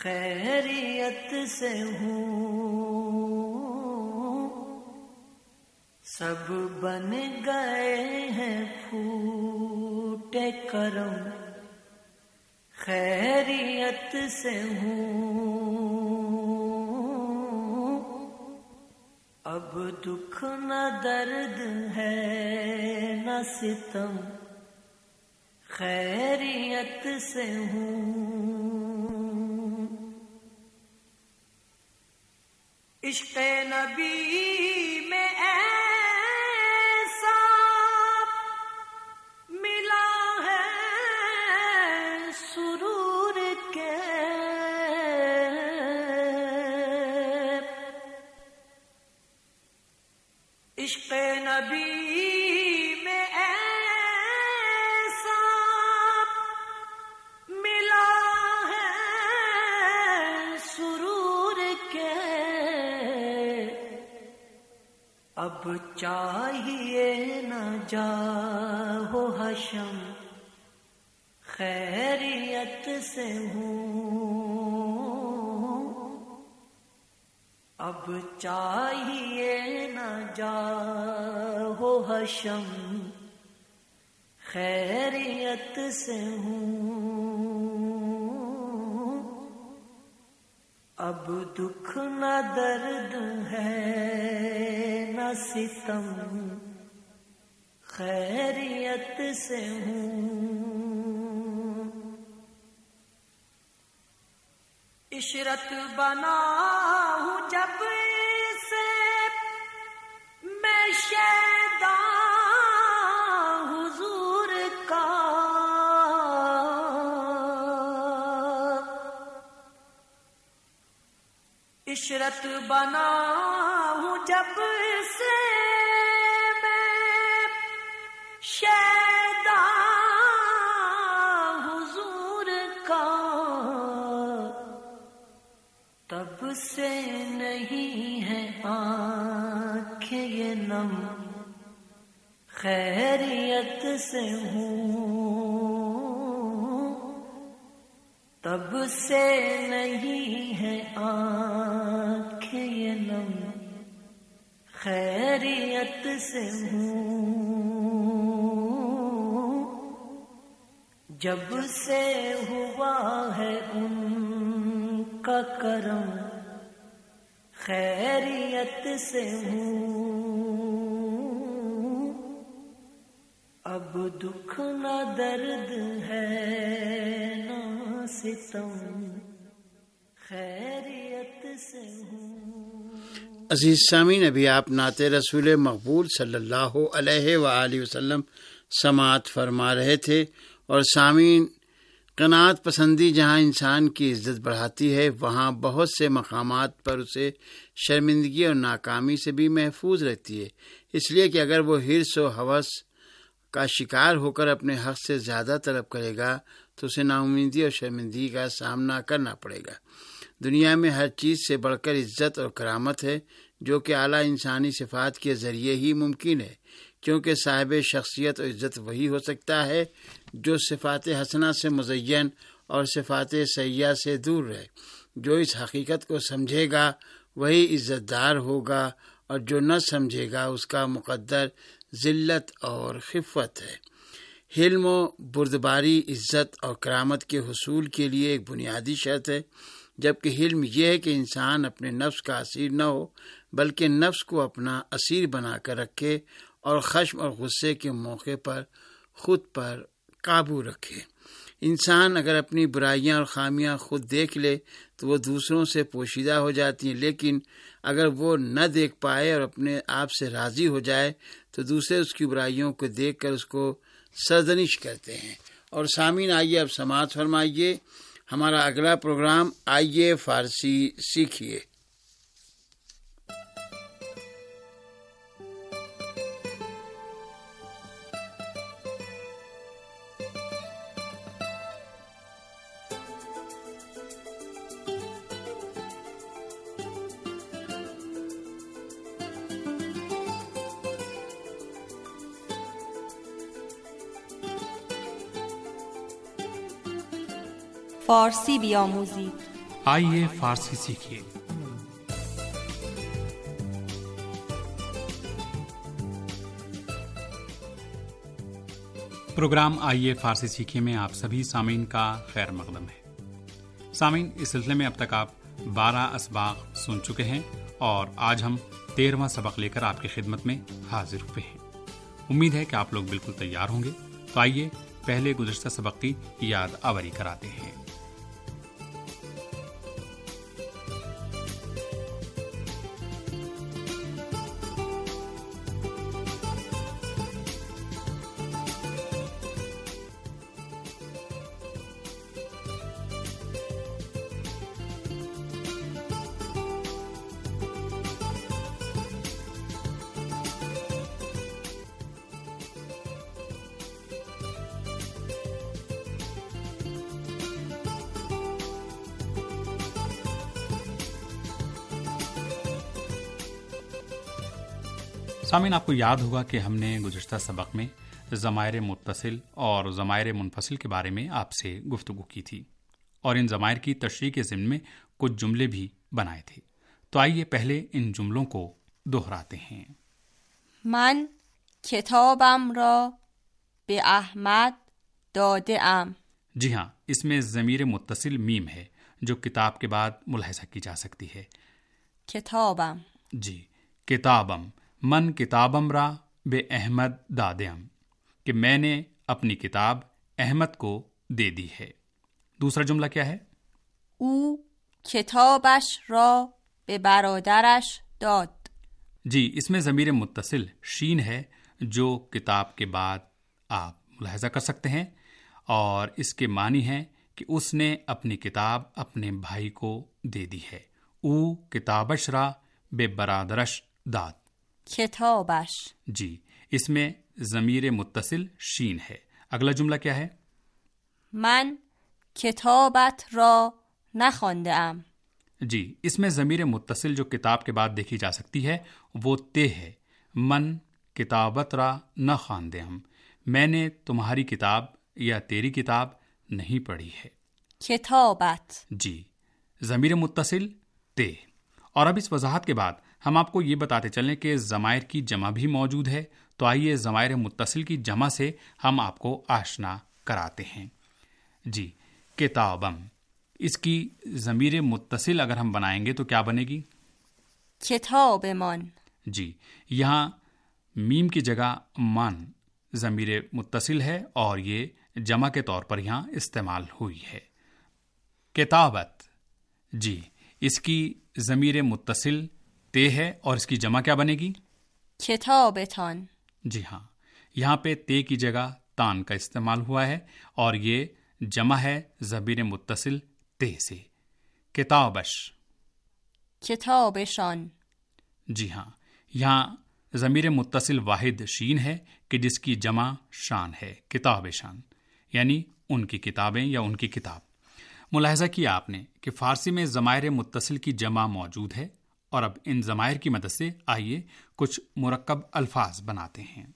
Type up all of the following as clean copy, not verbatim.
خیریت سے ہوں، سب بن گئے ہیں پھوٹے کرم، خیریت سے ہوں، اب دکھ نہ درد ہے نہ ستم، خیریت سے ہوں۔ عشق نبی میں ایسا ملا ہے سرور کے، عشق نبی میں ایسا ملا ہے سرور کے، اب چاہیے نہ جاؤ حشم، خیریت سے ہوں، اب چاہیے نہ جاؤ حشم، خیریت سے ہوں، اب دکھ نہ درد ہے نہ ستم، خیریت سے ہوں۔ عشرت بنا ہوں جب سے میں شیدا حضور کا، عشرت بنا ہوں جب سے میں شیدا حضور کا، تب سے نہیں ہے آنکھیں یہ نم، خیریت سے ہوں، تب سے نہیں ہے آنکھیں یہ نم، خیریت سے ہوں، جب سے ہوا ہے ان کا کرم، خیریت سے ہوں، اب دکھ نہ درد ہے نہ ستم، خیریت سے ہوں۔ عزیز سامعین، ابھی آپ نعت رسول مقبول صلی اللہ علیہ وآلہ وسلم سماعت فرما رہے تھے، اور سامعین، قناعت پسندی جہاں انسان کی عزت بڑھاتی ہے، وہاں بہت سے مقامات پر اسے شرمندگی اور ناکامی سے بھی محفوظ رہتی ہے، اس لیے کہ اگر وہ حرص و ہوس کا شکار ہو کر اپنے حق سے زیادہ طلب کرے گا تو اسے ناامیدی اور شرمندگی کا سامنا کرنا پڑے گا۔ دنیا میں ہر چیز سے بڑھ کر عزت اور کرامت ہے، جو کہ اعلیٰ انسانی صفات کے ذریعے ہی ممکن ہے، کیونکہ صاحب شخصیت اور عزت وہی ہو سکتا ہے جو صفات حسنہ سے مزین اور صفات سیئہ سے دور رہے۔ جو اس حقیقت کو سمجھے گا وہی عزت دار ہوگا، اور جو نہ سمجھے گا اس کا مقدر ذلت اور خفت ہے۔ حلم و بردباری عزت اور کرامت کے حصول کے لیے ایک بنیادی شرط ہے، جبکہ حلم یہ ہے کہ انسان اپنے نفس کا اسیر نہ ہو، بلکہ نفس کو اپنا اسیر بنا کر رکھے اور خشم اور غصے کے موقع پر خود پر قابو رکھے۔ انسان اگر اپنی برائیاں اور خامیاں خود دیکھ لے تو وہ دوسروں سے پوشیدہ ہو جاتی ہیں، لیکن اگر وہ نہ دیکھ پائے اور اپنے آپ سے راضی ہو جائے تو دوسرے اس کی برائیوں کو دیکھ کر اس کو سرزنش کرتے ہیں۔ اور سامعین، آئیے اب سماعت فرمائیے ہمارا اگلا پروگرام آئیے فارسی سیکھیے۔ فارسی بیاموزید، آئیے فارسی سیکھیے۔ پروگرام آئیے فارسی سیکھیے میں آپ سبھی سامعین کا خیر مقدم ہے۔ سامعین، اس سلسلے میں اب تک آپ 12 اسباق سن چکے ہیں اور آج ہم 13واں سبق لے کر آپ کی خدمت میں حاضر ہوئے ہیں۔ امید ہے کہ آپ لوگ بالکل تیار ہوں گے، تو آئیے پہلے گزشتہ سبق کی یاد آوری کراتے ہیں۔ سامعین، آپ کو یاد ہوگا کہ ہم نے گزشتہ سبق میں ضمائر متصل اور ضمائر منفصل کے بارے میں آپ سے گفتگو کی تھی اور ان ضمائر کی تشریح کے ضمن میں کچھ جملے بھی بنائے تھے۔ تو آئیے پہلے ان جملوں کو دہراتے ہیں۔ من کتابم را به احمد داده ام۔ جی ہاں، اس میں ضمیر متصل میم ہے جو کتاب کے بعد ملاحظہ کی جا سکتی ہے۔ کتابم، جی، کتابم، من کتابم را بے احمد دادم، کہ میں نے اپنی کتاب احمد کو دے دی ہے۔ دوسرا جملہ کیا ہے؟ او کتابش را به برادرش داد۔ جی، اس میں ضمیر متصل شین ہے جو کتاب کے بعد آپ ملاحظہ کر سکتے ہیں، اور اس کے معنی ہے کہ اس نے اپنی کتاب اپنے بھائی کو دے دی ہے۔ او کتابش را بے برادرش داد۔ کتابش، جی، اس میں ضمیر متصل شین ہے۔ اگلا جملہ کیا ہے؟ من کتابت را نخوانده ام۔ جی، اس میں ضمیر متصل جو کتاب کے بعد دیکھی جا سکتی ہے وہ تے ہے۔ من کتابت را نہ خواندے ہم، میں نے تمہاری کتاب یا تیری کتاب نہیں پڑھی ہے۔ کتابت، جی، ضمیر متصل تے۔ اور اب اس وضاحت کے بعد ہم آپ کو یہ بتاتے چلیں کہ ضمائر کی جمع بھی موجود ہے، تو آئیے ضمائر متصل کی جمع سے ہم آپ کو آشنا کراتے ہیں۔ جی، کتابم، اس کی ضمیر متصل اگر ہم بنائیں گے تو کیا بنے گی؟ کتابمان۔ جی، یہاں میم کی جگہ من ضمیر متصل ہے اور یہ جمع کے طور پر یہاں استعمال ہوئی ہے۔ کتابت، جی، اس کی ضمیر متصل تے ہے اور اس کی جمع کیا بنے گی؟ کتابتان۔ جی ہاں، یہاں پہ تے کی جگہ تان کا استعمال ہوا ہے اور یہ جمع ہے ضمیر متصل تے سے۔ کتابش، کتابشان۔ جی ہاں، یہاں ضمیر متصل واحد شین ہے کہ جس کی جمع شان ہے، کتاب شان، یعنی ان کی کتابیں یا ان کی کتاب۔ ملاحظہ کیا آپ نے کہ فارسی میں ضمائر متصل کی جمع موجود ہے، اور اب ان ضمائر کی مدد سے آئیے کچھ مرکب الفاظ بناتے ہیں۔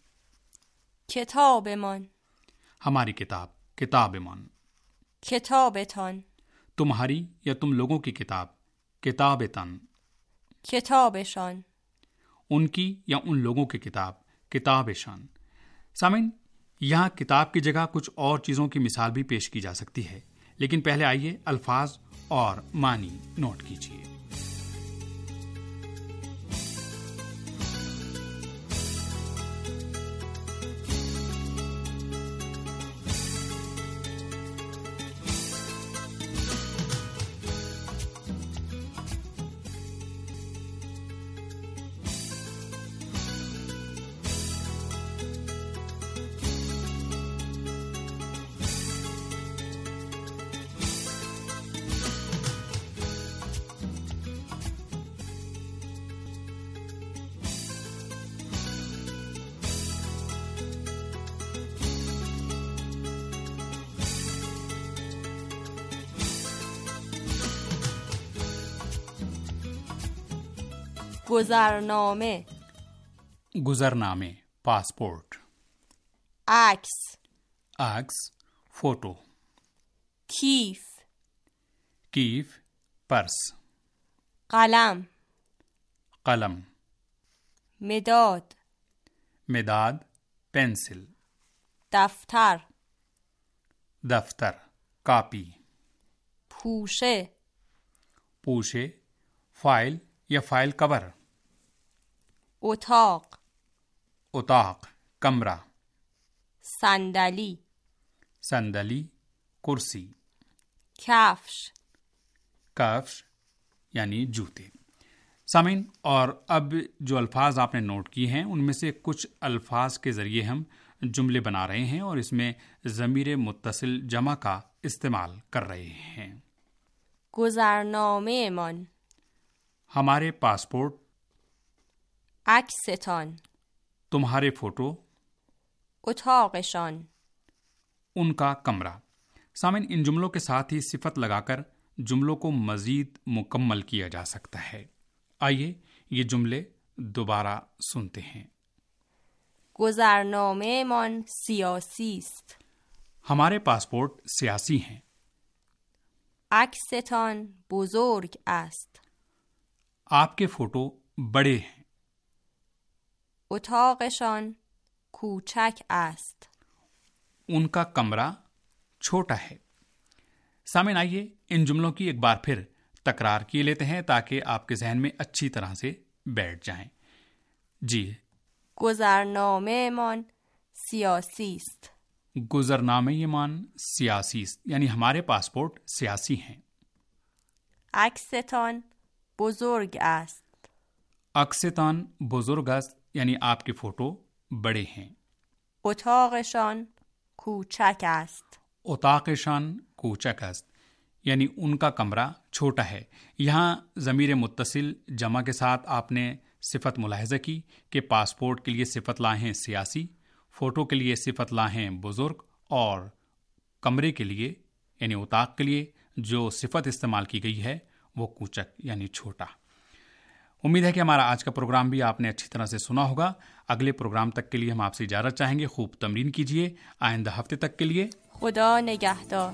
کتابمان، ہماری کتاب، کتابمان۔ کتابتان، تمہاری یا تم لوگوں کی کتاب، کتابتن۔ کتابشان، ان کی یا ان لوگوں کی کتاب، کتابشان۔ سامعین، یہاں کتاب کی جگہ کچھ اور چیزوں کی مثال بھی پیش کی جا سکتی ہے، لیکن پہلے آئیے الفاظ اور معنی نوٹ کیجیے۔ گذرنامه، گزرنامے، پاسپورٹ۔ عکس، عکس، فوٹو۔ کیف، کیف، पर्स, قلم कलम, مداد मिदाद, पेंसिल, دفتر दफ्तर, कॉपी, پوشه पूशे, फाइल या फाइल कवर, اتاق उताक, कमरा, صندلی संदली, कुर्सी, کفش कफ्श यानी जूते। सामीन, और अब जो अल्फाज आपने नोट किए हैं उनमें से कुछ अल्फाज के ज़रिए हम जुमले बना रहे हैं और इसमें ज़मीर मुत्तसिल जमा का इस्तेमाल कर रहे हैं। گذرنامه من हमारे पासपोर्ट, عکستان तुम्हारे फ़ोटो, اتاقشان उनका कमरा। सामीन, इन जुमलों के साथ ही सिफत लगाकर जुमलों को मज़ीद मुकम्मल किया जा सकता है। आइए ये जुमले दोबारा सुनते हैं। گذرنامه من سیاسی است. हमारे पासपोर्ट सियासी हैं। عکستان بزرگ است. आपके फ़ोटो बड़े हैं। اتاقشان کوچک است. उनका कमरा छोटा है। सामीन, आइए इन जुमलों की एक बार फिर तकरार किए लेते हैं ताकि आपके जहन में अच्छी तरह से बैठ जाएं। जी, گذرنامه من سیاسی است. गुजरनामे मान सियासी, यानी हमारे पासपोर्ट सियासी हैं। عکستان بزرگ است. अक्सतान बुजुर्ग است, यानी आपके फ़ोटो बड़े हैं। اتاقشان کوچک است. उताक़शान कोचक است, यानी उनका कमरा छोटा है। यहाँ ज़मीर मुत्तसिल जमा के साथ आपने सिफत मुलाहिज़ा की कि पासपोर्ट के लिए सिफत लाए हैं सियासी, फ़ोटो के लिए सिफत लाए हैं बुज़ुर्ग, और कमरे के लिए यानी उताक़ के लिए जो सिफत इस्तेमाल की गई है वो कूचक यानी छोटा। उम्मीद है कि हमारा आज का प्रोग्राम भी आपने अच्छी तरह से सुना होगा। अगले प्रोग्राम तक के लिए हम आपसे इजाज़त चाहेंगे। खूब तमरीन कीजिए। आइंदा हफ्ते तक के लिए خدا نگهدار.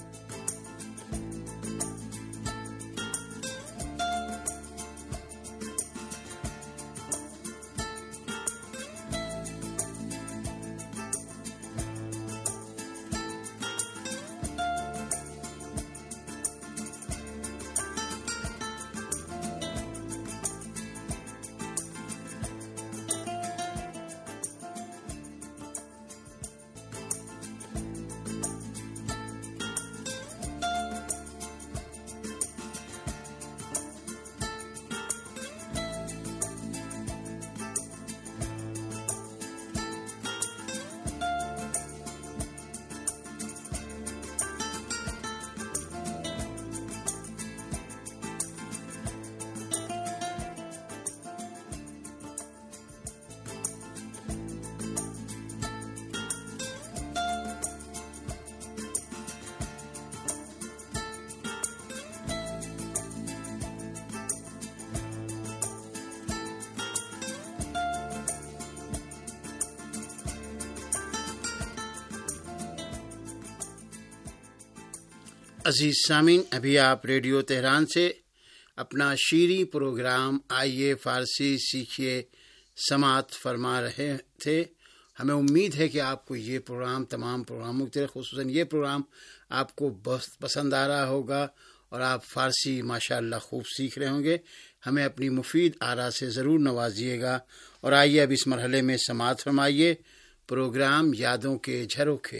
अजीज सामीन, अभी आप रेडियो तेहरान से अपना शीरी प्रोग्राम आइए फ़ारसी सीखिए समात फरमा रहे थे। हमें उम्मीद है कि आपको ये प्रोग्राम तमाम प्रोग्रामों की तरह खुसूसन ये प्रोग्राम आपको बहुत पसंद आ रहा होगा और आप फ़ारसी माशाअल्लाह खूब सीख रहे होंगे। हमें अपनी मुफीद आरा से ज़रूर नवाजिएगा। और आइए अब इस मरहले में समात फरमाइए प्रोग्राम यादों के झरोखे।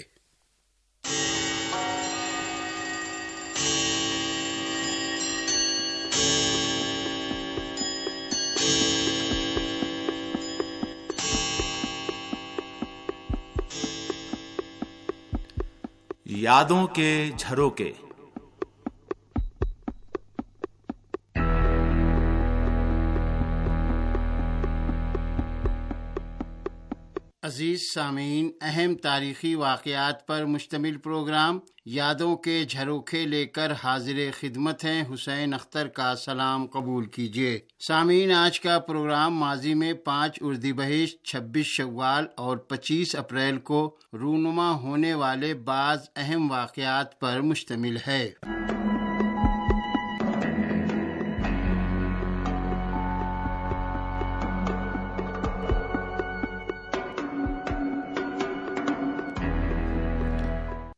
यादों के झरोके। अजीज सामीन, अहम तारीख़ी वाक़यात पर मुश्तमिल प्रोग्राम यादों के झरोखे लेकर हाजिर खिदमत हैं। हुसैन अख्तर का सलाम कबूल कीजिए। सामीन, आज का प्रोग्राम माजी में 5 उर्दीबहिश, 26 शव्वाल और 25 अप्रैल को रूनुमा होने वाले बाज़ अहम वाक़यात पर मुश्तमिल है।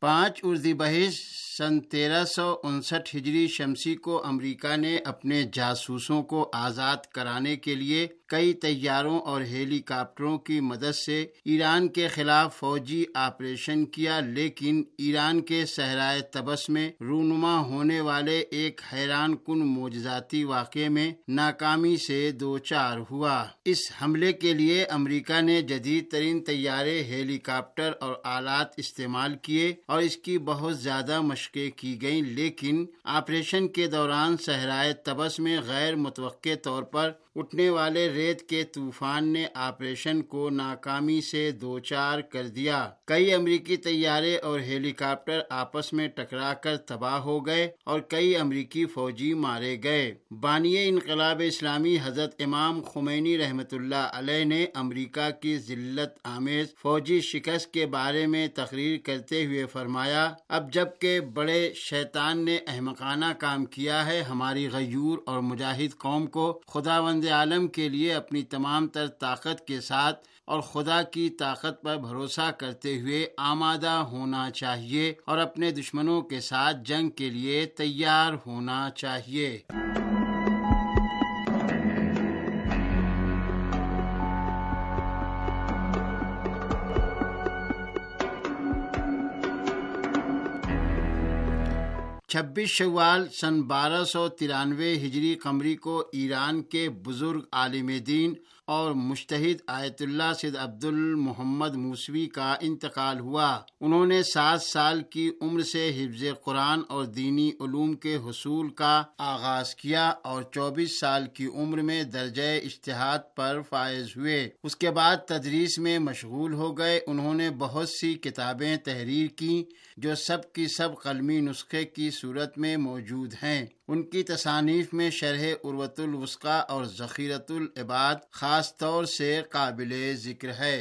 5 اردیبہشت سن 1359 ہجری شمسی کو امریکہ نے اپنے جاسوسوں کو آزاد کرانے کے لیے کئی طیاروں اور ہیلی کاپٹروں کی مدد سے ایران کے خلاف فوجی آپریشن کیا، لیکن ایران کے صحرائے طبس میں رونما ہونے والے ایک حیران کن معجزاتی واقعے میں ناکامی سے دوچار ہوا۔ اس حملے کے لیے امریکہ نے جدید ترین طیارے، ہیلی کاپٹر اور آلات استعمال کیے اور اس کی بہت زیادہ مشقیں کی گئیں، لیکن آپریشن کے دوران صحرائے طبس میں غیر متوقع طور پر اٹھنے والے ریت کے طوفان نے آپریشن کو ناکامی سے دوچار کر دیا۔ کئی امریکی طیارے اور ہیلی کاپٹر آپس میں ٹکرا کر تباہ ہو گئے اور کئی امریکی فوجی مارے گئے۔ بانی انقلاب اسلامی حضرت امام خمینی رحمۃ اللہ علیہ نے امریکہ کی ذلت آمیز فوجی شکست کے بارے میں تقریر کرتے ہوئے فرمایا، اب جب کہ بڑے شیطان نے احمقانہ کام کیا ہے، ہماری غیور اور مجاہد قوم کو خداوند عالم کے لیے اپنی تمام تر طاقت کے ساتھ اور خدا کی طاقت پر بھروسہ کرتے ہوئے آمادہ ہونا چاہیے اور اپنے دشمنوں کے ساتھ جنگ کے لیے تیار ہونا چاہیے۔ چھبیس شوال سن 1293 ہجری قمری کو ایران کے بزرگ عالم دین اور مجتہد آیت اللہ سید عبد المحمد موسوی کا انتقال ہوا۔ انہوں نے 7 سال کی عمر سے حفظ قرآن اور دینی علوم کے حصول کا آغاز کیا اور 24 سال کی عمر میں درجہ اجتہاد پر فائز ہوئے۔ اس کے بعد تدریس میں مشغول ہو گئے۔ انہوں نے بہت سی کتابیں تحریر کی جو سب کی سب قلمی نسخے کی صورت میں موجود ہیں۔ ان کی تصانیف میں شرح عروۃ الوثقی اور ذخیرۃ العباد خاص طور سے قابل ذکر ہے۔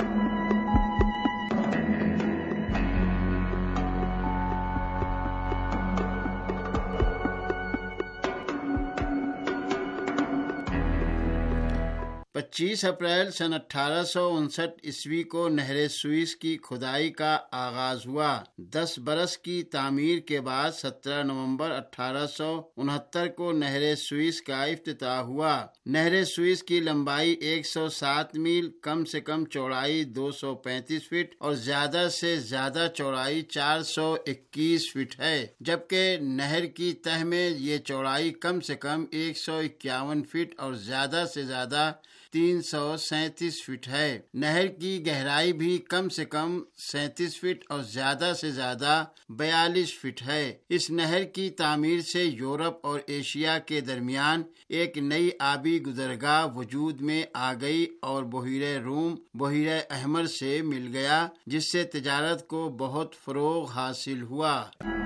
پچیس اپریل سن 1859 عیسوی کو نہر سوئس کی کھدائی کا آغاز ہوا۔ 10 برس کی تعمیر کے بعد 17 نومبر 1869 کو نہر سوئس کا افتتاح ہوا۔ نہر سوئس کی لمبائی 107 میل، کم سے کم چوڑائی 235 فٹ اور زیادہ سے زیادہ چوڑائی 421 فٹ ہے، جبکہ نہر کی تہ میں یہ چوڑائی کم سے کم 151 فٹ اور زیادہ سے زیادہ 337 فٹ ہے۔ نہر کی گہرائی بھی کم سے کم 37 فٹ اور زیادہ سے زیادہ 42 فٹ ہے۔ اس نہر کی تعمیر سے یورپ اور ایشیا کے درمیان ایک نئی آبی گزرگاہ وجود میں آ گئی اور بحیرہ روم بحیرہ احمر سے مل گیا، جس سے تجارت کو بہت فروغ حاصل ہوا۔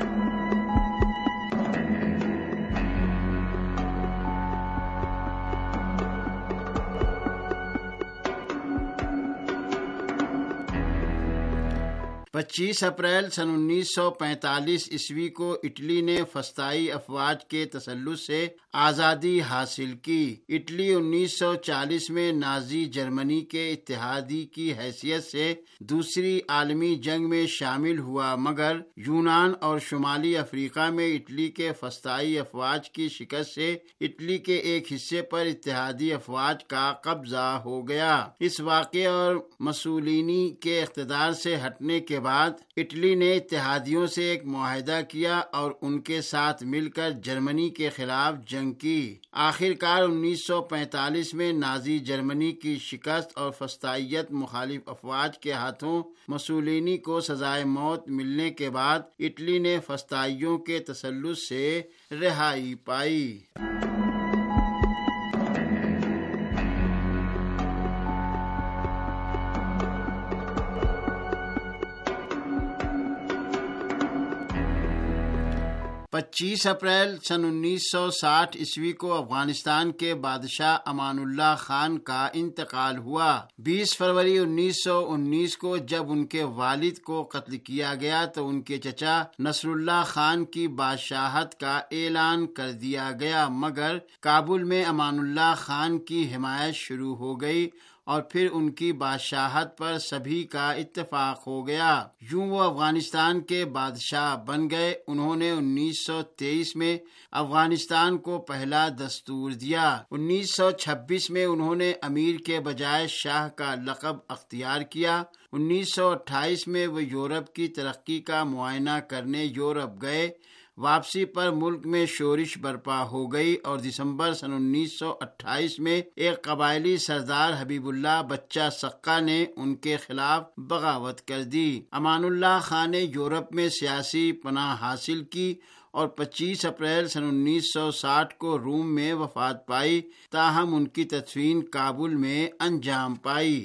پچیس اپریل سن 1945 عیسوی کو اٹلی نے فسطائی افواج کے تسلط سے آزادی حاصل کی۔ اٹلی 1940 میں نازی جرمنی کے اتحادی کی حیثیت سے دوسری عالمی جنگ میں شامل ہوا، مگر یونان اور شمالی افریقہ میں اٹلی کے فسطائی افواج کی شکست سے اٹلی کے ایک حصے پر اتحادی افواج کا قبضہ ہو گیا۔ اس واقعے اور مسولینی کے اقتدار سے ہٹنے کے بعد اٹلی نے اتحادیوں سے ایک معاہدہ کیا اور ان کے ساتھ مل کر جرمنی کے خلاف جنگ کی۔ آخر کار 1945 میں نازی جرمنی کی شکست اور فسطائیت مخالف افواج کے ہاتھوں مسولینی کو سزائے موت ملنے کے بعد اٹلی نے فسطائیوں کے تسلط سے رہائی پائی۔ پچیس اپریل سن 1960 عیسوی کو افغانستان کے بادشاہ امان اللہ خان کا انتقال ہوا۔ 20 فروری 1919 کو جب ان کے والد کو قتل کیا گیا تو ان کے چچا نصر اللہ خان کی بادشاہت کا اعلان کر دیا گیا، مگر کابل میں امان اللہ خان کی حمایت شروع ہو گئی اور پھر ان کی بادشاہت پر سبھی کا اتفاق ہو گیا۔ یوں وہ افغانستان کے بادشاہ بن گئے۔ انہوں نے 1923 میں افغانستان کو پہلا دستور دیا۔ 1926 میں انہوں نے امیر کے بجائے شاہ کا لقب اختیار کیا۔ 1928 میں وہ یورپ کی ترقی کا معائنہ کرنے یورپ گئے۔ واپسی پر ملک میں شورش برپا ہو گئی اور دسمبر سن 1928 میں ایک قبائلی سردار حبیب اللہ بچہ سقا نے ان کے خلاف بغاوت کر دی۔ امان اللہ خان نے یورپ میں سیاسی پناہ حاصل کی اور 25 اپریل سن 1960 کو روم میں وفات پائی، تاہم ان کی تدفین کابل میں انجام پائی۔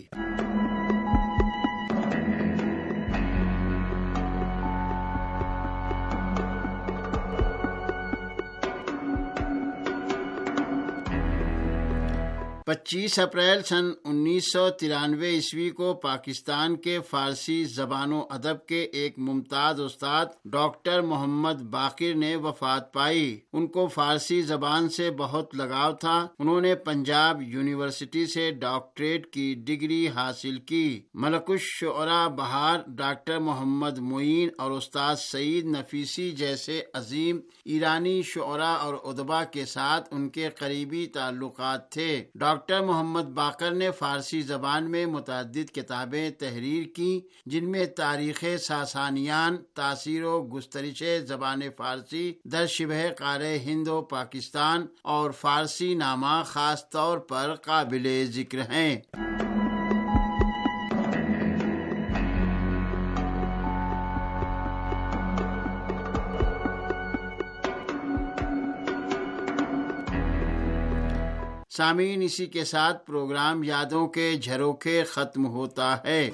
پچیس اپریل سن 1993 عیسوی کو پاکستان کے فارسی زبان و ادب کے ایک ممتاز استاد ڈاکٹر محمد باقر نے وفات پائی۔ ان کو فارسی زبان سے بہت لگاؤ تھا۔ انہوں نے پنجاب یونیورسٹی سے ڈاکٹریٹ کی ڈگری حاصل کی۔ ملک الشعراء بہار ڈاکٹر محمد معین اور استاد سعید نفیسی جیسے عظیم ایرانی شعراء اور ادبا کے ساتھ ان کے قریبی تعلقات تھے۔ ڈاکٹر محمد باقر نے فارسی زبان میں متعدد کتابیں تحریر کی، جن میں تاریخ ساسانیان، تاثیر و گسترش زبان فارسی در شبہ قارۂ ہند و پاکستان اور فارسی نامہ خاص طور پر قابل ذکر ہیں۔ سامعین، اسی کے ساتھ پروگرام یادوں کے جھروکے ختم ہوتا ہے۔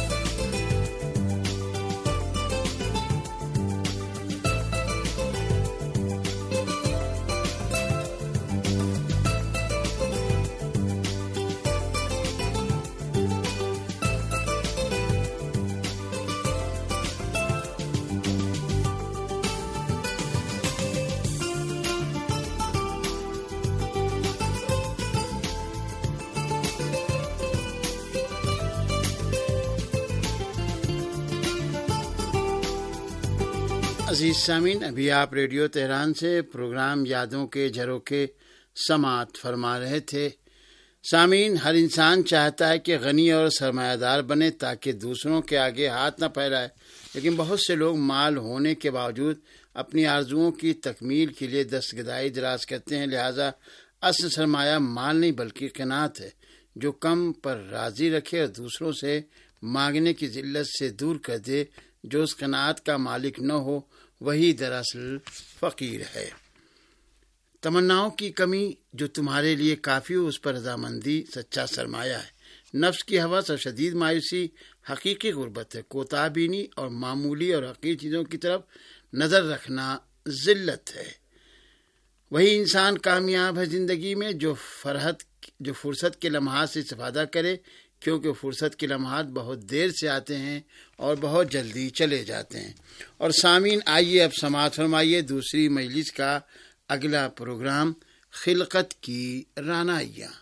عزیز سامعین، ابھی آپ ریڈیو تہران سے پروگرام یادوں کے جھروکے سماعت فرما رہے تھے۔ سامعین، ہر انسان چاہتا ہے کہ غنی اور سرمایہ دار بنے تاکہ دوسروں کے آگے ہاتھ نہ پھیلائے، لیکن بہت سے لوگ مال ہونے کے باوجود اپنی آرزوؤں کی تکمیل کے لیے دستگدائی دراز کرتے ہیں۔ لہذا اصل سرمایہ مال نہیں بلکہ قناعت ہے، جو کم پر راضی رکھے اور دوسروں سے مانگنے کی ذلت سے دور کر دے۔ جو اس قناعت کا مالک نہ ہو وہی دراصل فقیر ہے۔ تمناؤں کی کمی جو تمہارے لیے کافی ہو، اس پر رضامندی سچا سرمایہ ہے۔ نفس کی ہوس اور شدید مایوسی حقیقی غربت ہے۔ کوتاہ بینی اور معمولی اور حقیر چیزوں کی طرف نظر رکھنا ذلت ہے۔ وہی انسان کامیاب ہے زندگی میں جو فرصت کے لمحات سے استفادہ کرے، کیونکہ فرصت کے لمحات بہت دیر سے آتے ہیں اور بہت جلدی چلے جاتے ہیں۔ اور سامعین، آئیے اب سماعت فرمائیے دوسری مجلس کا اگلا پروگرام خلقت کی رعنائیاں۔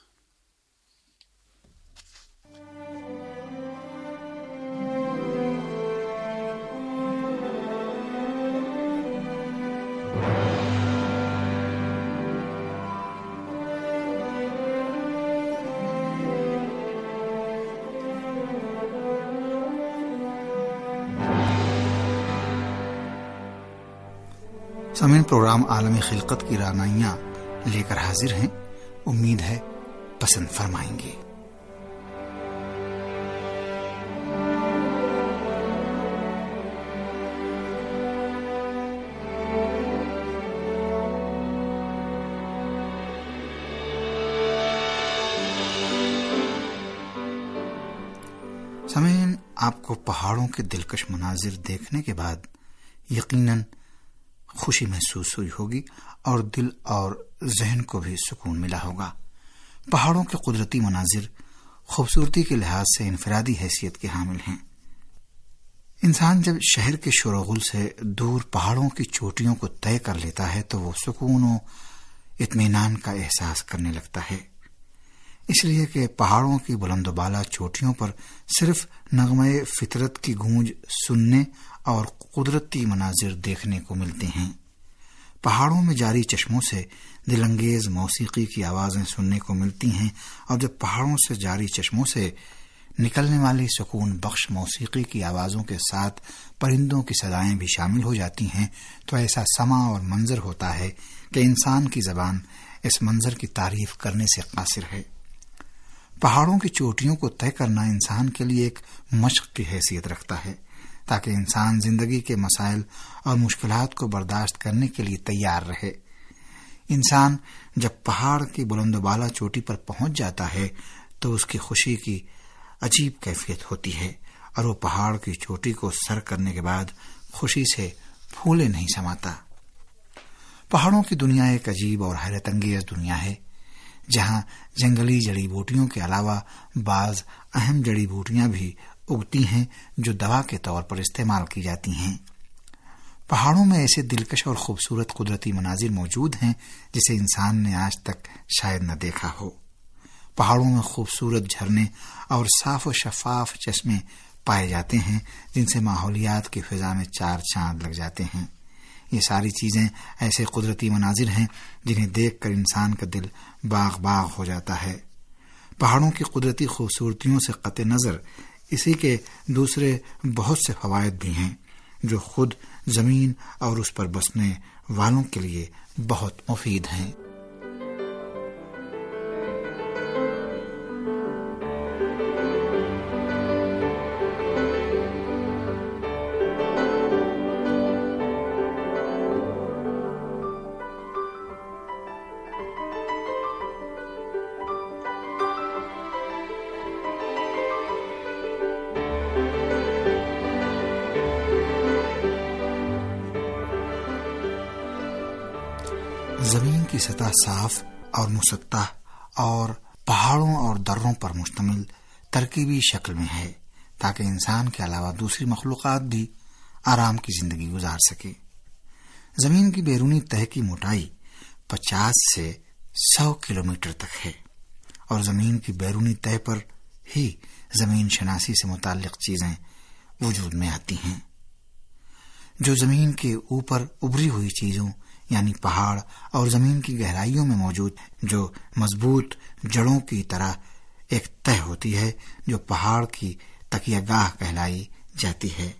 سامعین، پروگرام عالم خلقت کی رعنائیاں لے کر حاضر ہیں۔ امید ہے پسند فرمائیں گے۔ سامعین، آپ کو پہاڑوں کے دلکش مناظر دیکھنے کے بعد یقیناً خوشی محسوس ہوئی ہوگی اور دل اور ذہن کو بھی سکون ملا ہوگا۔ پہاڑوں کے قدرتی مناظر خوبصورتی کے لحاظ سے انفرادی حیثیت کے حامل ہیں۔ انسان جب شہر کے شور و غل سے دور پہاڑوں کی چوٹیوں کو طے کر لیتا ہے تو وہ سکون و اطمینان کا احساس کرنے لگتا ہے۔ اس لیے کہ پہاڑوں کی بلند و بالا چوٹیوں پر صرف نغمے فطرت کی گونج سننے اور قدرتی مناظر دیکھنے کو ملتے ہیں۔ پہاڑوں میں جاری چشموں سے دل انگیز موسیقی کی آوازیں سننے کو ملتی ہیں، اور جب پہاڑوں سے جاری چشموں سے نکلنے والی سکون بخش موسیقی کی آوازوں کے ساتھ پرندوں کی صدائیں بھی شامل ہو جاتی ہیں تو ایسا سما اور منظر ہوتا ہے کہ انسان کی زبان اس منظر کی تعریف کرنے سے قاصر ہے۔ پہاڑوں کی چوٹیوں کو طے کرنا انسان کے لیے ایک مشق کی حیثیت رکھتا ہے، تاکہ انسان زندگی کے مسائل اور مشکلات کو برداشت کرنے کے لیے تیار رہے۔ انسان جب پہاڑ کی بلند و بالا چوٹی پر پہنچ جاتا ہے تو اس کی خوشی کی عجیب کیفیت ہوتی ہے، اور وہ پہاڑ کی چوٹی کو سر کرنے کے بعد خوشی سے پھولے نہیں سماتا۔ پہاڑوں کی دنیا ایک عجیب اور حیرت انگیز دنیا ہے، جہاں جنگلی جڑی بوٹیوں کے علاوہ بعض اہم جڑی بوٹیاں بھی اگتی ہیں جو دوا کے طور پر استعمال کی جاتی ہیں۔ پہاڑوں میں ایسے دلکش اور خوبصورت قدرتی مناظر موجود ہیں جسے انسان نے آج تک شاید نہ دیکھا ہو۔ پہاڑوں میں خوبصورت جھرنے اور صاف و شفاف چشمے پائے جاتے ہیں جن سے ماحولیات کی فضا میں چار چاند لگ جاتے ہیں۔ یہ ساری چیزیں ایسے قدرتی مناظر ہیں جنہیں دیکھ کر انسان کا دل باغ باغ ہو جاتا ہے۔ پہاڑوں کی قدرتی خوبصورتیوں سے قطع نظر اسی کے دوسرے بہت سے فوائد بھی ہیں جو خود زمین اور اس پر بسنے والوں کے لیے بہت مفید ہیں۔ زمین کی سطح صاف اور مسطح اور پہاڑوں اور دروں پر مشتمل ترکیبی شکل میں ہے تاکہ انسان کے علاوہ دوسری مخلوقات بھی آرام کی زندگی گزار سکے۔ زمین کی بیرونی تہہ کی موٹائی 50 سے 100 کلومیٹر تک ہے، اور زمین کی بیرونی تہہ پر ہی زمین شناسی سے متعلق چیزیں وجود میں آتی ہیں۔ جو زمین کے اوپر ابھری ہوئی چیزوں یعنی پہاڑ اور زمین کی گہرائیوں میں موجود جو مضبوط جڑوں کی طرح ایک تہہ ہوتی ہے جو پہاڑ کی تکیہ گاہ کہلائی جاتی ہے۔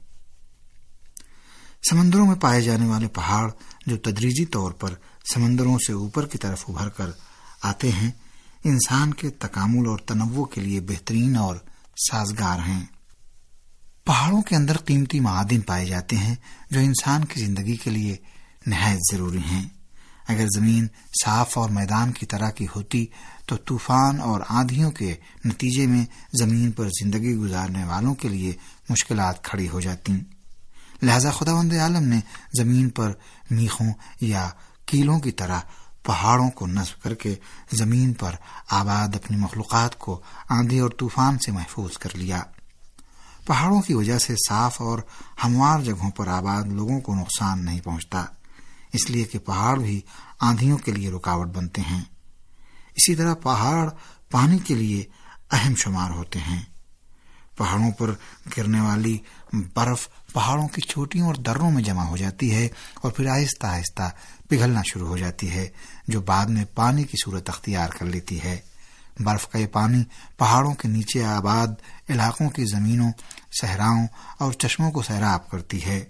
سمندروں میں پائے جانے والے پہاڑ جو تدریجی طور پر سمندروں سے اوپر کی طرف ابھر کر آتے ہیں، انسان کے تکامل اور تنوع کے لیے بہترین اور سازگار ہیں۔ پہاڑوں کے اندر قیمتی معادن پائے جاتے ہیں جو انسان کی زندگی کے لیے نہایت ضروری ہیں۔ اگر زمین صاف اور میدان کی طرح کی ہوتی تو طوفان اور آندھیوں کے نتیجے میں زمین پر زندگی گزارنے والوں کے لیے مشکلات کھڑی ہو جاتی۔ لہذا خداوند عالم نے زمین پر میخوں یا کیلوں کی طرح پہاڑوں کو نصب کر کے زمین پر آباد اپنی مخلوقات کو آندھی اور طوفان سے محفوظ کر لیا۔ پہاڑوں کی وجہ سے صاف اور ہموار جگہوں پر آباد لوگوں کو نقصان نہیں پہنچتا، اس لیے کہ پہاڑ بھی آندھیوں کے لیے رکاوٹ بنتے ہیں۔ اسی طرح پہاڑ پانی کے لیے اہم شمار ہوتے ہیں۔ پہاڑوں پر گرنے والی برف پہاڑوں کی چوٹیوں اور دروں میں جمع ہو جاتی ہے اور پھر آہستہ آہستہ پگھلنا شروع ہو جاتی ہے جو بعد میں پانی کی صورت اختیار کر لیتی ہے۔ برف کا یہ پانی پہاڑوں کے نیچے آباد علاقوں کی زمینوں، صحراؤں اور چشموں کو سیراب کرتی ہے۔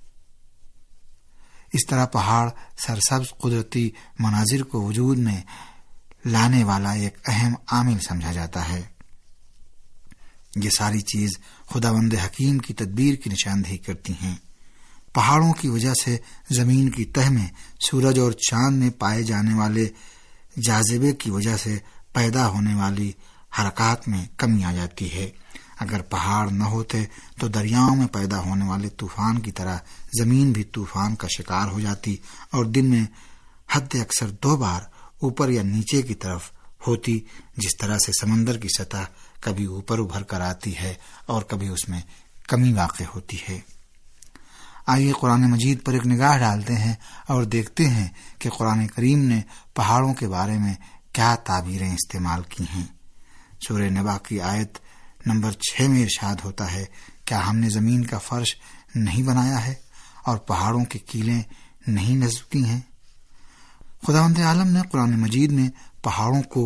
اس طرح پہاڑ سرسبز قدرتی مناظر کو وجود میں لانے والا ایک اہم عامل سمجھا جاتا ہے۔ یہ ساری چیز خداوند حکیم کی تدبیر کی نشاندہی کرتی ہیں۔ پہاڑوں کی وجہ سے زمین کی تہہ میں سورج اور چاند میں پائے جانے والے جاذبے کی وجہ سے پیدا ہونے والی حرکات میں کمی آ جاتی ہے۔ اگر پہاڑ نہ ہوتے تو دریاؤں میں پیدا ہونے والے طوفان کی طرح زمین بھی طوفان کا شکار ہو جاتی اور دن میں حد اکثر 2 بار اوپر یا نیچے کی طرف ہوتی، جس طرح سے سمندر کی سطح کبھی اوپر ابھر کر آتی ہے اور کبھی اس میں کمی واقع ہوتی ہے۔ آئیے قرآن مجید پر ایک نگاہ ڈالتے ہیں اور دیکھتے ہیں کہ قرآن کریم نے پہاڑوں کے بارے میں کیا تعبیریں استعمال کی ہیں۔ سورہ نبا کی آیت نمبر 6 میں ارشاد ہوتا ہے، کیا ہم نے زمین کا فرش نہیں بنایا ہے اور پہاڑوں کی کیلیں نہیں نصب کی ہیں؟ خداوند عالم نے قرآن مجید میں پہاڑوں کو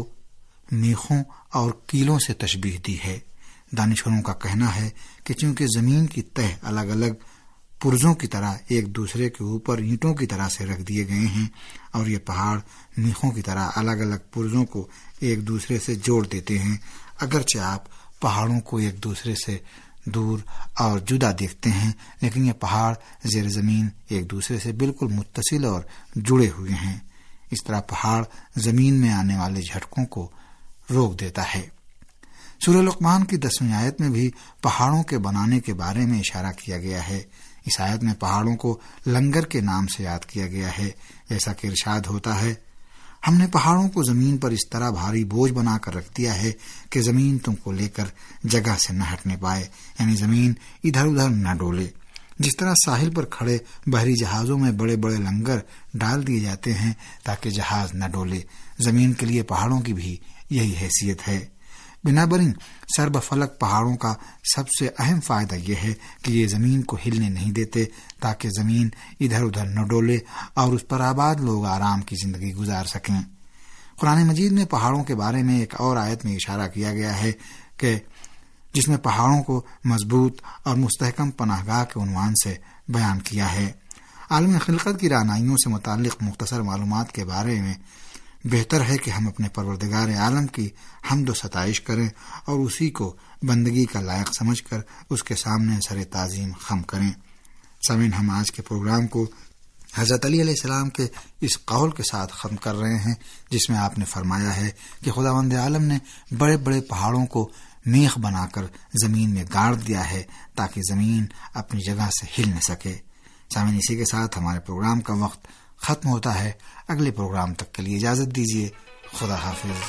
میخوں اور کیلوں سے تشبیہ دی ہے۔ دانشوروں کا کہنا ہے کہ چونکہ زمین کی تہ الگ الگ پرزوں کی طرح ایک دوسرے کے اوپر اینٹوں کی طرح سے رکھ دیے گئے ہیں، اور یہ پہاڑ میخوں کی طرح الگ الگ پرزوں کو ایک دوسرے سے جوڑ دیتے ہیں، اگرچہ آپ پہاڑوں کو ایک دوسرے سے دور اور جدا دیکھتے ہیں، لیکن یہ پہاڑ زیر زمین ایک دوسرے سے بالکل متصل اور جڑے ہوئے ہیں۔ اس طرح پہاڑ زمین میں آنے والے جھٹکوں کو روک دیتا ہے۔ سورہ لقمان کی 10ویں آیت میں بھی پہاڑوں کے بنانے کے بارے میں اشارہ کیا گیا ہے۔ اس آیت میں پہاڑوں کو لنگر کے نام سے یاد کیا گیا ہے، جیسا کہ ارشاد ہوتا ہے، ہم نے پہاڑوں کو زمین پر اس طرح بھاری بوجھ بنا کر رکھ دیا ہے کہ زمین تم کو لے کر جگہ سے نہ ہٹنے پائے، یعنی زمین ادھر ادھر نہ ڈولے۔ جس طرح ساحل پر کھڑے بحری جہازوں میں بڑے بڑے لنگر ڈال دیے جاتے ہیں تاکہ جہاز نہ ڈولے، زمین کے لیے پہاڑوں کی بھی یہی حیثیت ہے۔ بنابراین سرب فلک پہاڑوں کا سب سے اہم فائدہ یہ ہے کہ یہ زمین کو ہلنے نہیں دیتے تاکہ زمین ادھر ادھر نہ ڈولے اور اس پر آباد لوگ آرام کی زندگی گزار سکیں۔ قرآن مجید میں پہاڑوں کے بارے میں ایک اور آیت میں اشارہ کیا گیا ہے کہ جس میں پہاڑوں کو مضبوط اور مستحکم پناہ گاہ کے عنوان سے بیان کیا ہے۔ عالم خلقت کی رہنمائیوں سے متعلق مختصر معلومات کے بارے میں بہتر ہے کہ ہم اپنے پروردگار عالم کی حمد و ستائش کریں اور اسی کو بندگی کا لائق سمجھ کر اس کے سامنے سر تعظیم خم کریں۔ سامعین، ہم آج کے پروگرام کو حضرت علی علیہ السلام کے اس قول کے ساتھ ختم کر رہے ہیں، جس میں آپ نے فرمایا ہے کہ خداوند عالم نے بڑے بڑے پہاڑوں کو میخ بنا کر زمین میں گاڑ دیا ہے تاکہ زمین اپنی جگہ سے ہل نہ سکے۔ سامعین، اسی کے ساتھ ہمارے پروگرام کا وقت ختم ہوتا ہے۔ اگلے پروگرام تک کے لیے اجازت دیجیے۔ خدا حافظ۔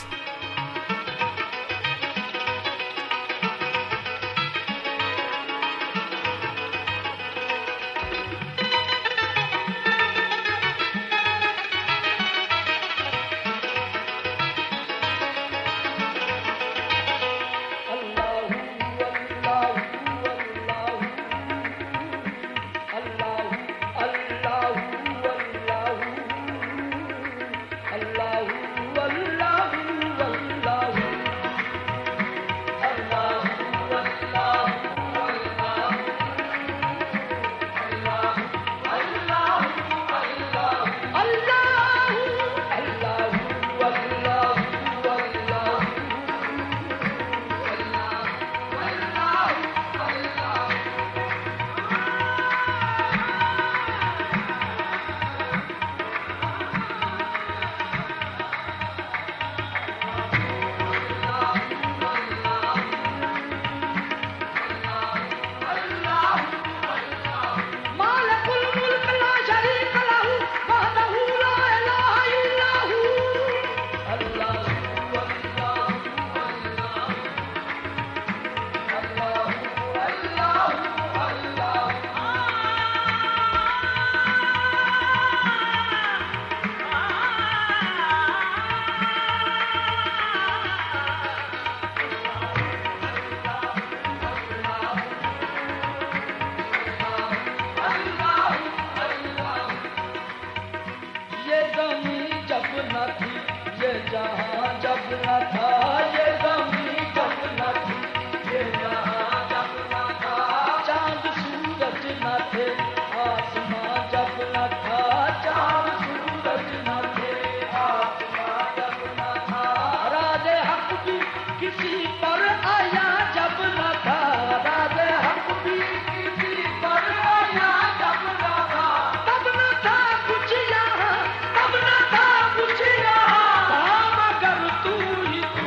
تب نہ تھا کچھ یہاں، مگر تو ہی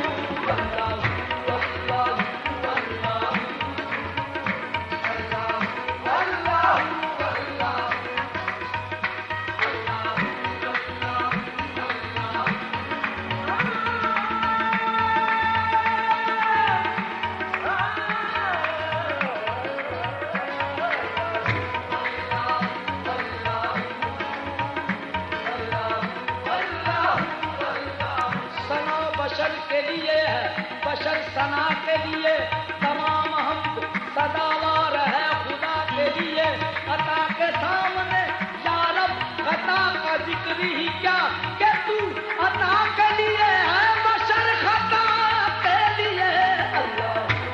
بشر کے لیے ہے، بشر ثنا کے لیے، تمام حمد سداوار ہے خدا کے لیے، عطا کے سامنے یا رب خطا کا ذکر ہی کیا کہ تو عطا کے لیے ہے، بشر خطا کے لیے۔ اللہ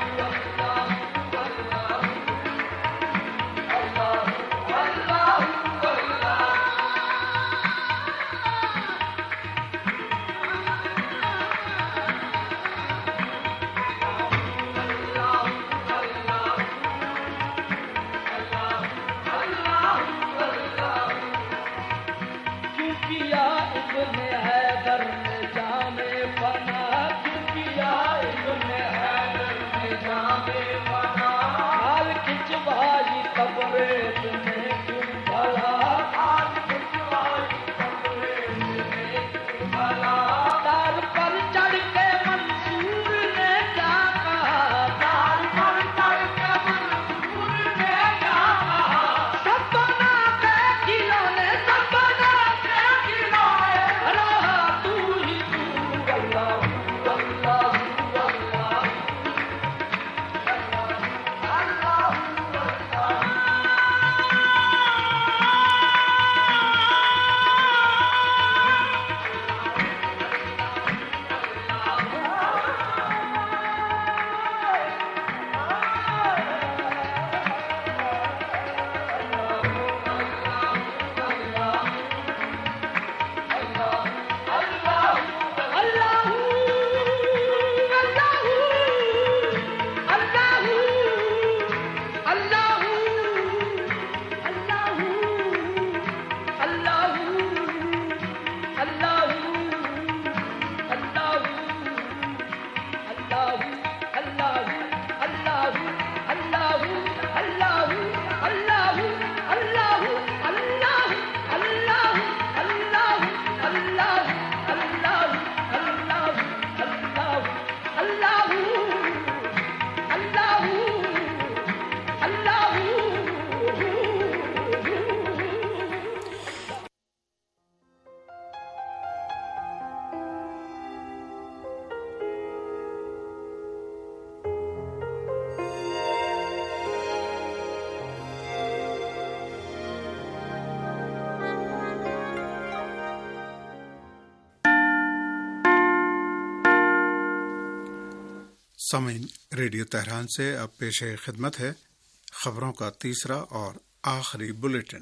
سامعین، ریڈیو تہران سے اب پیش خدمت ہے خبروں کا تیسرا اور آخری بلیٹن۔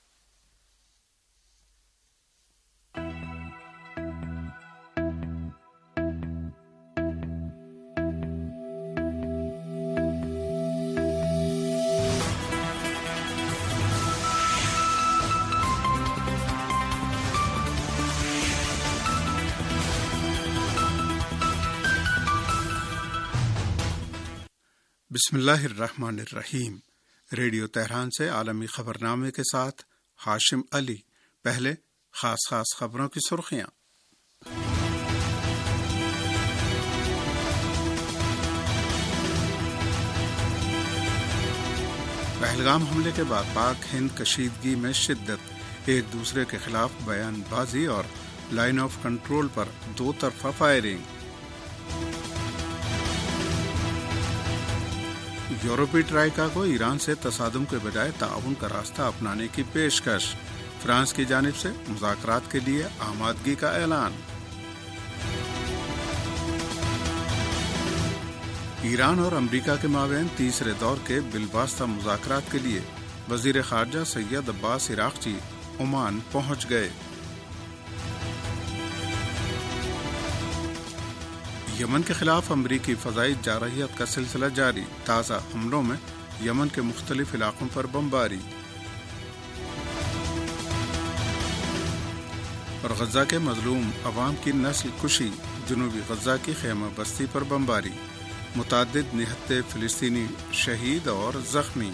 بسم اللہ الرحمن الرحیم۔ ریڈیو تہران سے عالمی خبرنامے کے ساتھ ہاشم علی۔ پہلے خاص خبروں کی سرخیاں۔ پہلگام حملے کے بعد پاک ہند کشیدگی میں شدت، ایک دوسرے کے خلاف بیان بازی اور لائن آف کنٹرول پر دو طرفہ فائرنگ۔ یورپی ٹرائیکا کو ایران سے تصادم کے بجائے تعاون کا راستہ اپنانے کی پیشکش، فرانس کی جانب سے مذاکرات کے لیے آمادگی کا اعلان۔ ایران اور امریکہ کے مابین تیسرے دور کے بالواسطہ مذاکرات کے لیے وزیر خارجہ سید عباس عراقچی عمان پہنچ گئے۔ یمن کے خلاف امریکی فضائی جارحیت کا سلسلہ جاری، تازہ حملوں میں یمن کے مختلف علاقوں پر بمباری۔ اور غزہ کے مظلوم عوام کی نسل کشی، جنوبی غزہ کی خیمہ بستی پر بمباری، متعدد نہتے فلسطینی شہید اور زخمی۔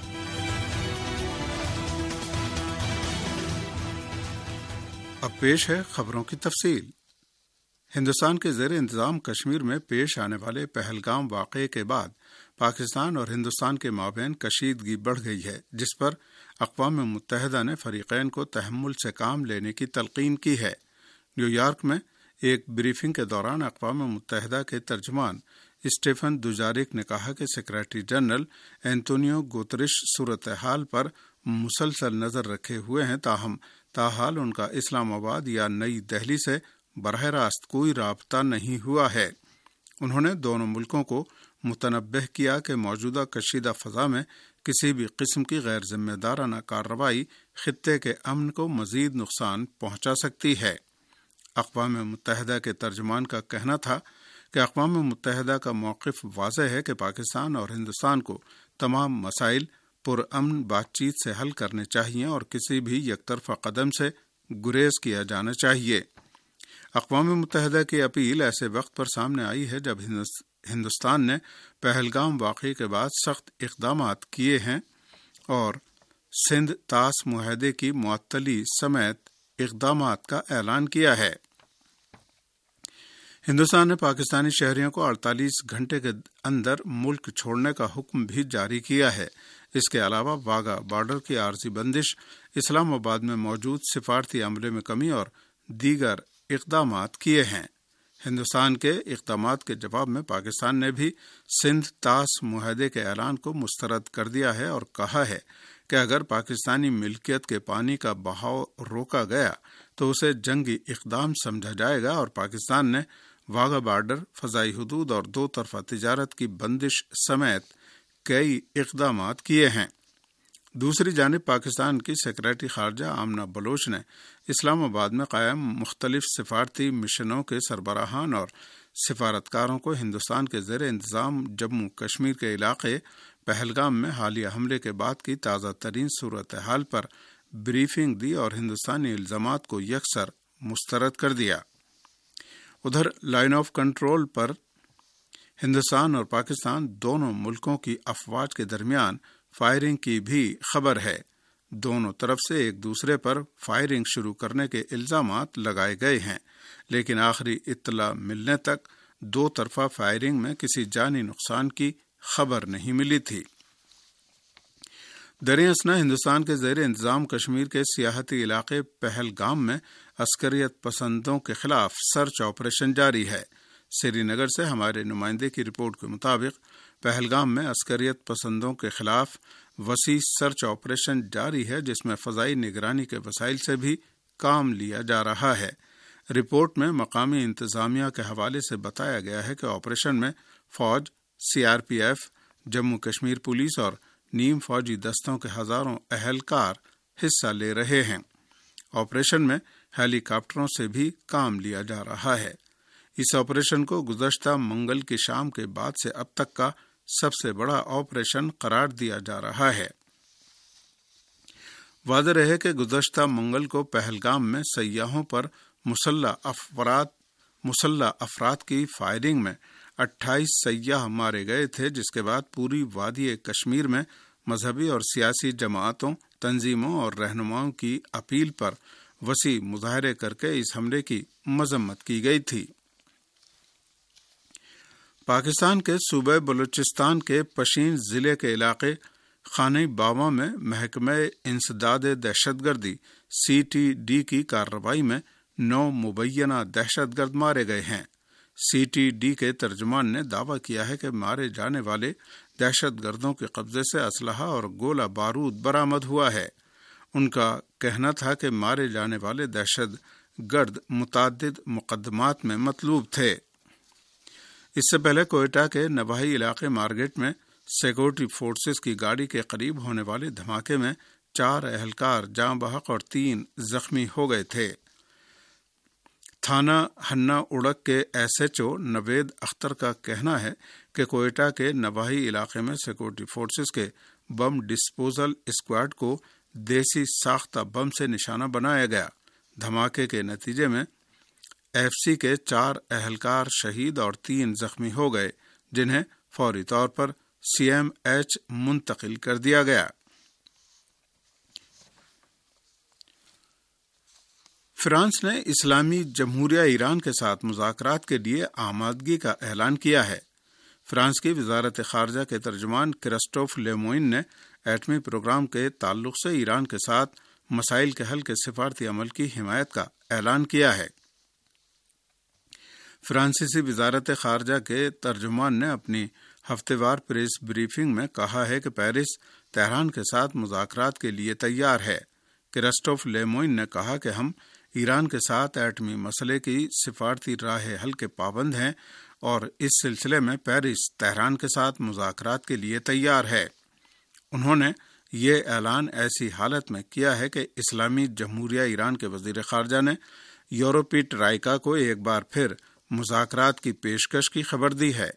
اب پیش ہے خبروں کی تفصیل۔ ہندوستان کے زیر انتظام کشمیر میں پیش آنے والے پہلگام واقعے کے بعد پاکستان اور ہندوستان کے مابین کشیدگی بڑھ گئی ہے، جس پر اقوام متحدہ نے فریقین کو تحمل سے کام لینے کی تلقین کی ہے۔ نیو یارک میں ایک بریفنگ کے دوران اقوام متحدہ کے ترجمان اسٹیفن دوجارک نے کہا کہ سیکریٹری جنرل اینٹونیو گوتریش صورتحال پر مسلسل نظر رکھے ہوئے ہیں، تاہم تاحال ان کا اسلام آباد یا نئی دہلی سے براہ راست کوئی رابطہ نہیں ہوا ہے۔ انہوں نے دونوں ملکوں کو متنبہ کیا کہ موجودہ کشیدہ فضا میں کسی بھی قسم کی غیر ذمہ دارانہ کارروائی خطے کے امن کو مزید نقصان پہنچا سکتی ہے۔ اقوام متحدہ کے ترجمان کا کہنا تھا کہ اقوام متحدہ کا موقف واضح ہے کہ پاکستان اور ہندوستان کو تمام مسائل پرامن بات چیت سے حل کرنے چاہیے اور کسی بھی یک طرفہ قدم سے گریز کیا جانا چاہیے۔ اقوام متحدہ کی اپیل ایسے وقت پر سامنے آئی ہے جب ہندوستان نے پہلگام واقعے کے بعد سخت اقدامات کیے ہیں اور سندھ طاس معاہدے کی معطلی سمیت اقدامات کا اعلان کیا ہے۔ ہندوستان نے پاکستانی شہریوں کو 48 گھنٹے کے اندر ملک چھوڑنے کا حکم بھی جاری کیا ہے۔ اس کے علاوہ واگا بارڈر کی عارضی بندش، اسلام آباد میں موجود سفارتی عملے میں کمی اور دیگر اقدامات کیے ہیں۔ ہندوستان کے اقدامات کے جواب میں پاکستان نے بھی سندھ طاس معاہدے کے اعلان کو مسترد کر دیا ہے اور کہا ہے کہ اگر پاکستانی ملکیت کے پانی کا بہاؤ روکا گیا تو اسے جنگی اقدام سمجھا جائے گا اور پاکستان نے واگا بارڈر، فضائی حدود اور دو طرفہ تجارت کی بندش سمیت کئی اقدامات کیے ہیں۔ دوسری جانب پاکستان کی سیکریٹری خارجہ آمنہ بلوچ نے اسلام آباد میں قائم مختلف سفارتی مشنوں کے سربراہان اور سفارتکاروں کو ہندوستان کے زیر انتظام جموں کشمیر کے علاقے پہلگام میں حالیہ حملے کے بعد کی تازہ ترین صورتحال پر بریفنگ دی اور ہندوستانی الزامات کو یکسر مسترد کر دیا۔ ادھر لائن آف کنٹرول پر ہندوستان اور پاکستان دونوں ملکوں کی افواج کے درمیان فائرنگ کی بھی خبر ہے۔ دونوں طرف سے ایک دوسرے پر فائرنگ شروع کرنے کے الزامات لگائے گئے ہیں، لیکن آخری اطلاع ملنے تک دو طرفہ فائرنگ میں کسی جانی نقصان کی خبر نہیں ملی تھی۔ دریں ہندوستان کے زیر انتظام کشمیر کے سیاحتی علاقے پہلگام میں عسکریت پسندوں کے خلاف سرچ آپریشن جاری ہے۔ سری نگر سے ہمارے نمائندے کی رپورٹ کے مطابق پہلگام میں عسکریت پسندوں کے خلاف وسیع سرچ آپریشن جاری ہے، جس میں فضائی نگرانی کے وسائل سے بھی کام لیا جا رہا ہے۔ رپورٹ میں مقامی انتظامیہ کے حوالے سے بتایا گیا ہے کہ آپریشن میں فوج، CRPF، جموں کشمیر پولیس اور نیم فوجی دستوں کے ہزاروں اہلکار حصہ لے رہے ہیں۔ آپریشن میں ہیلی کاپٹروں سے بھی کام لیا جا رہا ہے۔ اس آپریشن کو گزشتہ منگل کی شام کے بعد سے اب تک کا سب سے بڑا آپریشن قرار دیا جا رہا ہے۔ واضح رہے کہ گزشتہ منگل کو پہلگام میں سیاحوں پر مسلح افراد کی فائرنگ میں 28 سیاح مارے گئے تھے، جس کے بعد پوری وادی کشمیر میں مذہبی اور سیاسی جماعتوں، تنظیموں اور رہنماؤں کی اپیل پر وسیع مظاہرے کر کے اس حملے کی مذمت کی گئی تھی۔ پاکستان کے صوبہ بلوچستان کے پشین ضلع کے علاقے خانہ باوا میں محکمہ انسداد دہشت گردی CTD کی کارروائی میں 9 مبینہ دہشت گرد مارے گئے ہیں۔ CTD کے ترجمان نے دعویٰ کیا ہے کہ مارے جانے والے دہشت گردوں کے قبضے سے اسلحہ اور گولہ بارود برآمد ہوا ہے۔ ان کا کہنا تھا کہ مارے جانے والے دہشت گرد متعدد مقدمات میں مطلوب تھے۔ اس سے پہلے کوئٹہ کے نواحی علاقے مارگیٹ میں سیکورٹی فورسز کی گاڑی کے قریب ہونے والے دھماکے میں 4 اہلکار جاں بحق اور 3 زخمی ہو گئے تھے۔ تھانہ ہنہ اڑک کے SHO نوید اختر کا کہنا ہے کہ کوئٹہ کے نواحی علاقے میں سیکورٹی فورسز کے بم ڈسپوزل اسکواڈ کو دیسی ساختہ بم سے نشانہ بنایا گیا۔ دھماکے کے نتیجے میں FC کے 4 اہلکار شہید اور 3 زخمی ہو گئے، جنہیں فوری طور پر CMH منتقل کر دیا گیا۔ فرانس نے اسلامی جمہوریہ ایران کے ساتھ مذاکرات کے لیے آمادگی کا اعلان کیا ہے۔ فرانس کی وزارت خارجہ کے ترجمان کرسٹوف لیموئن نے ایٹمی پروگرام کے تعلق سے ایران کے ساتھ مسائل کے حل کے سفارتی عمل کی حمایت کا اعلان کیا ہے۔ فرانسیسی وزارت خارجہ کے ترجمان نے اپنی ہفتے وار پریس بریفنگ میں کہا ہے کہ پیرس تہران کے ساتھ مذاکرات کے لیے تیار ہے۔ کرسٹوف لیموئن نے کہا کہ ہم ایران کے ساتھ ایٹمی مسئلے کی سفارتی راہ حل کے پابند ہیں اور اس سلسلے میں پیرس تہران کے ساتھ مذاکرات کے لیے تیار ہے۔ انہوں نے یہ اعلان ایسی حالت میں کیا ہے کہ اسلامی جمہوریہ ایران کے وزیر خارجہ نے یورپی ٹرائیکا کو ایک بار پھر مذاکرات کی پیشکش کی خبر دی ہے۔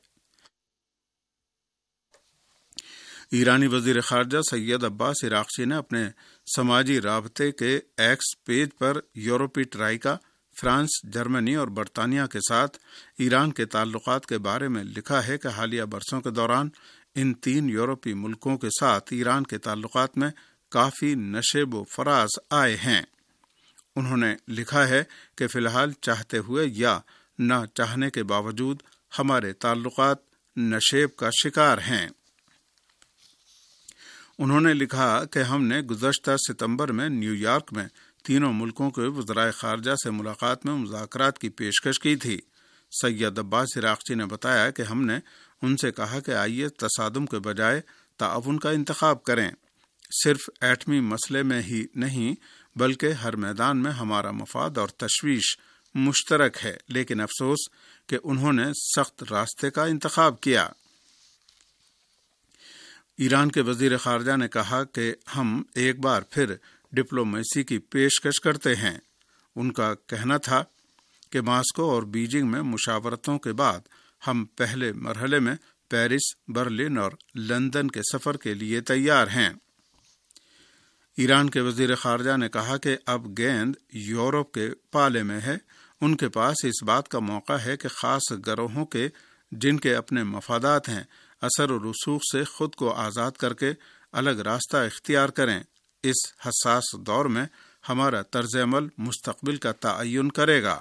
ایرانی وزیر خارجہ سید عباس عراقچی نے اپنے سماجی رابطے کے ایکس پیج پر یورپی ٹرائیکا، فرانس، جرمنی اور برطانیہ کے ساتھ ایران کے تعلقات کے بارے میں لکھا ہے کہ حالیہ برسوں کے دوران ان 3 یورپی ملکوں کے ساتھ ایران کے تعلقات میں کافی نشیب و فراز آئے ہیں۔ انہوں نے لکھا ہے کہ فی الحال چاہتے ہوئے یا نہ چاہنے کے باوجود ہمارے تعلقات نشیب کا شکار ہیں۔ انہوں نے لکھا کہ ہم نے گزشتہ ستمبر میں نیو یارک میں تینوں ملکوں کے وزرائے خارجہ سے ملاقات میں مذاکرات کی پیشکش کی تھی۔ سید عباس عراقچی نے بتایا کہ ہم نے ان سے کہا کہ آئیے تصادم کے بجائے تعاون کا انتخاب کریں، صرف ایٹمی مسئلے میں ہی نہیں بلکہ ہر میدان میں ہمارا مفاد اور تشویش مشترک ہے، لیکن افسوس کہ انہوں نے سخت راستے کا انتخاب کیا۔ ایران کے وزیر خارجہ نے کہا کہ ہم ایک بار پھر ڈپلومیسی کی پیشکش کرتے ہیں۔ ان کا کہنا تھا کہ ماسکو اور بیجنگ میں مشاورتوں کے بعد ہم پہلے مرحلے میں پیرس، برلن اور لندن کے سفر کے لیے تیار ہیں۔ ایران کے وزیر خارجہ نے کہا کہ اب گیند یورپ کے پالے میں ہے۔ ان کے پاس اس بات کا موقع ہے کہ خاص گروہوں کے جن کے اپنے مفادات ہیں اثر و رسوخ سے خود کو آزاد کر کے الگ راستہ اختیار کریں۔ اس حساس دور میں ہمارا طرز عمل مستقبل کا تعین کرے گا۔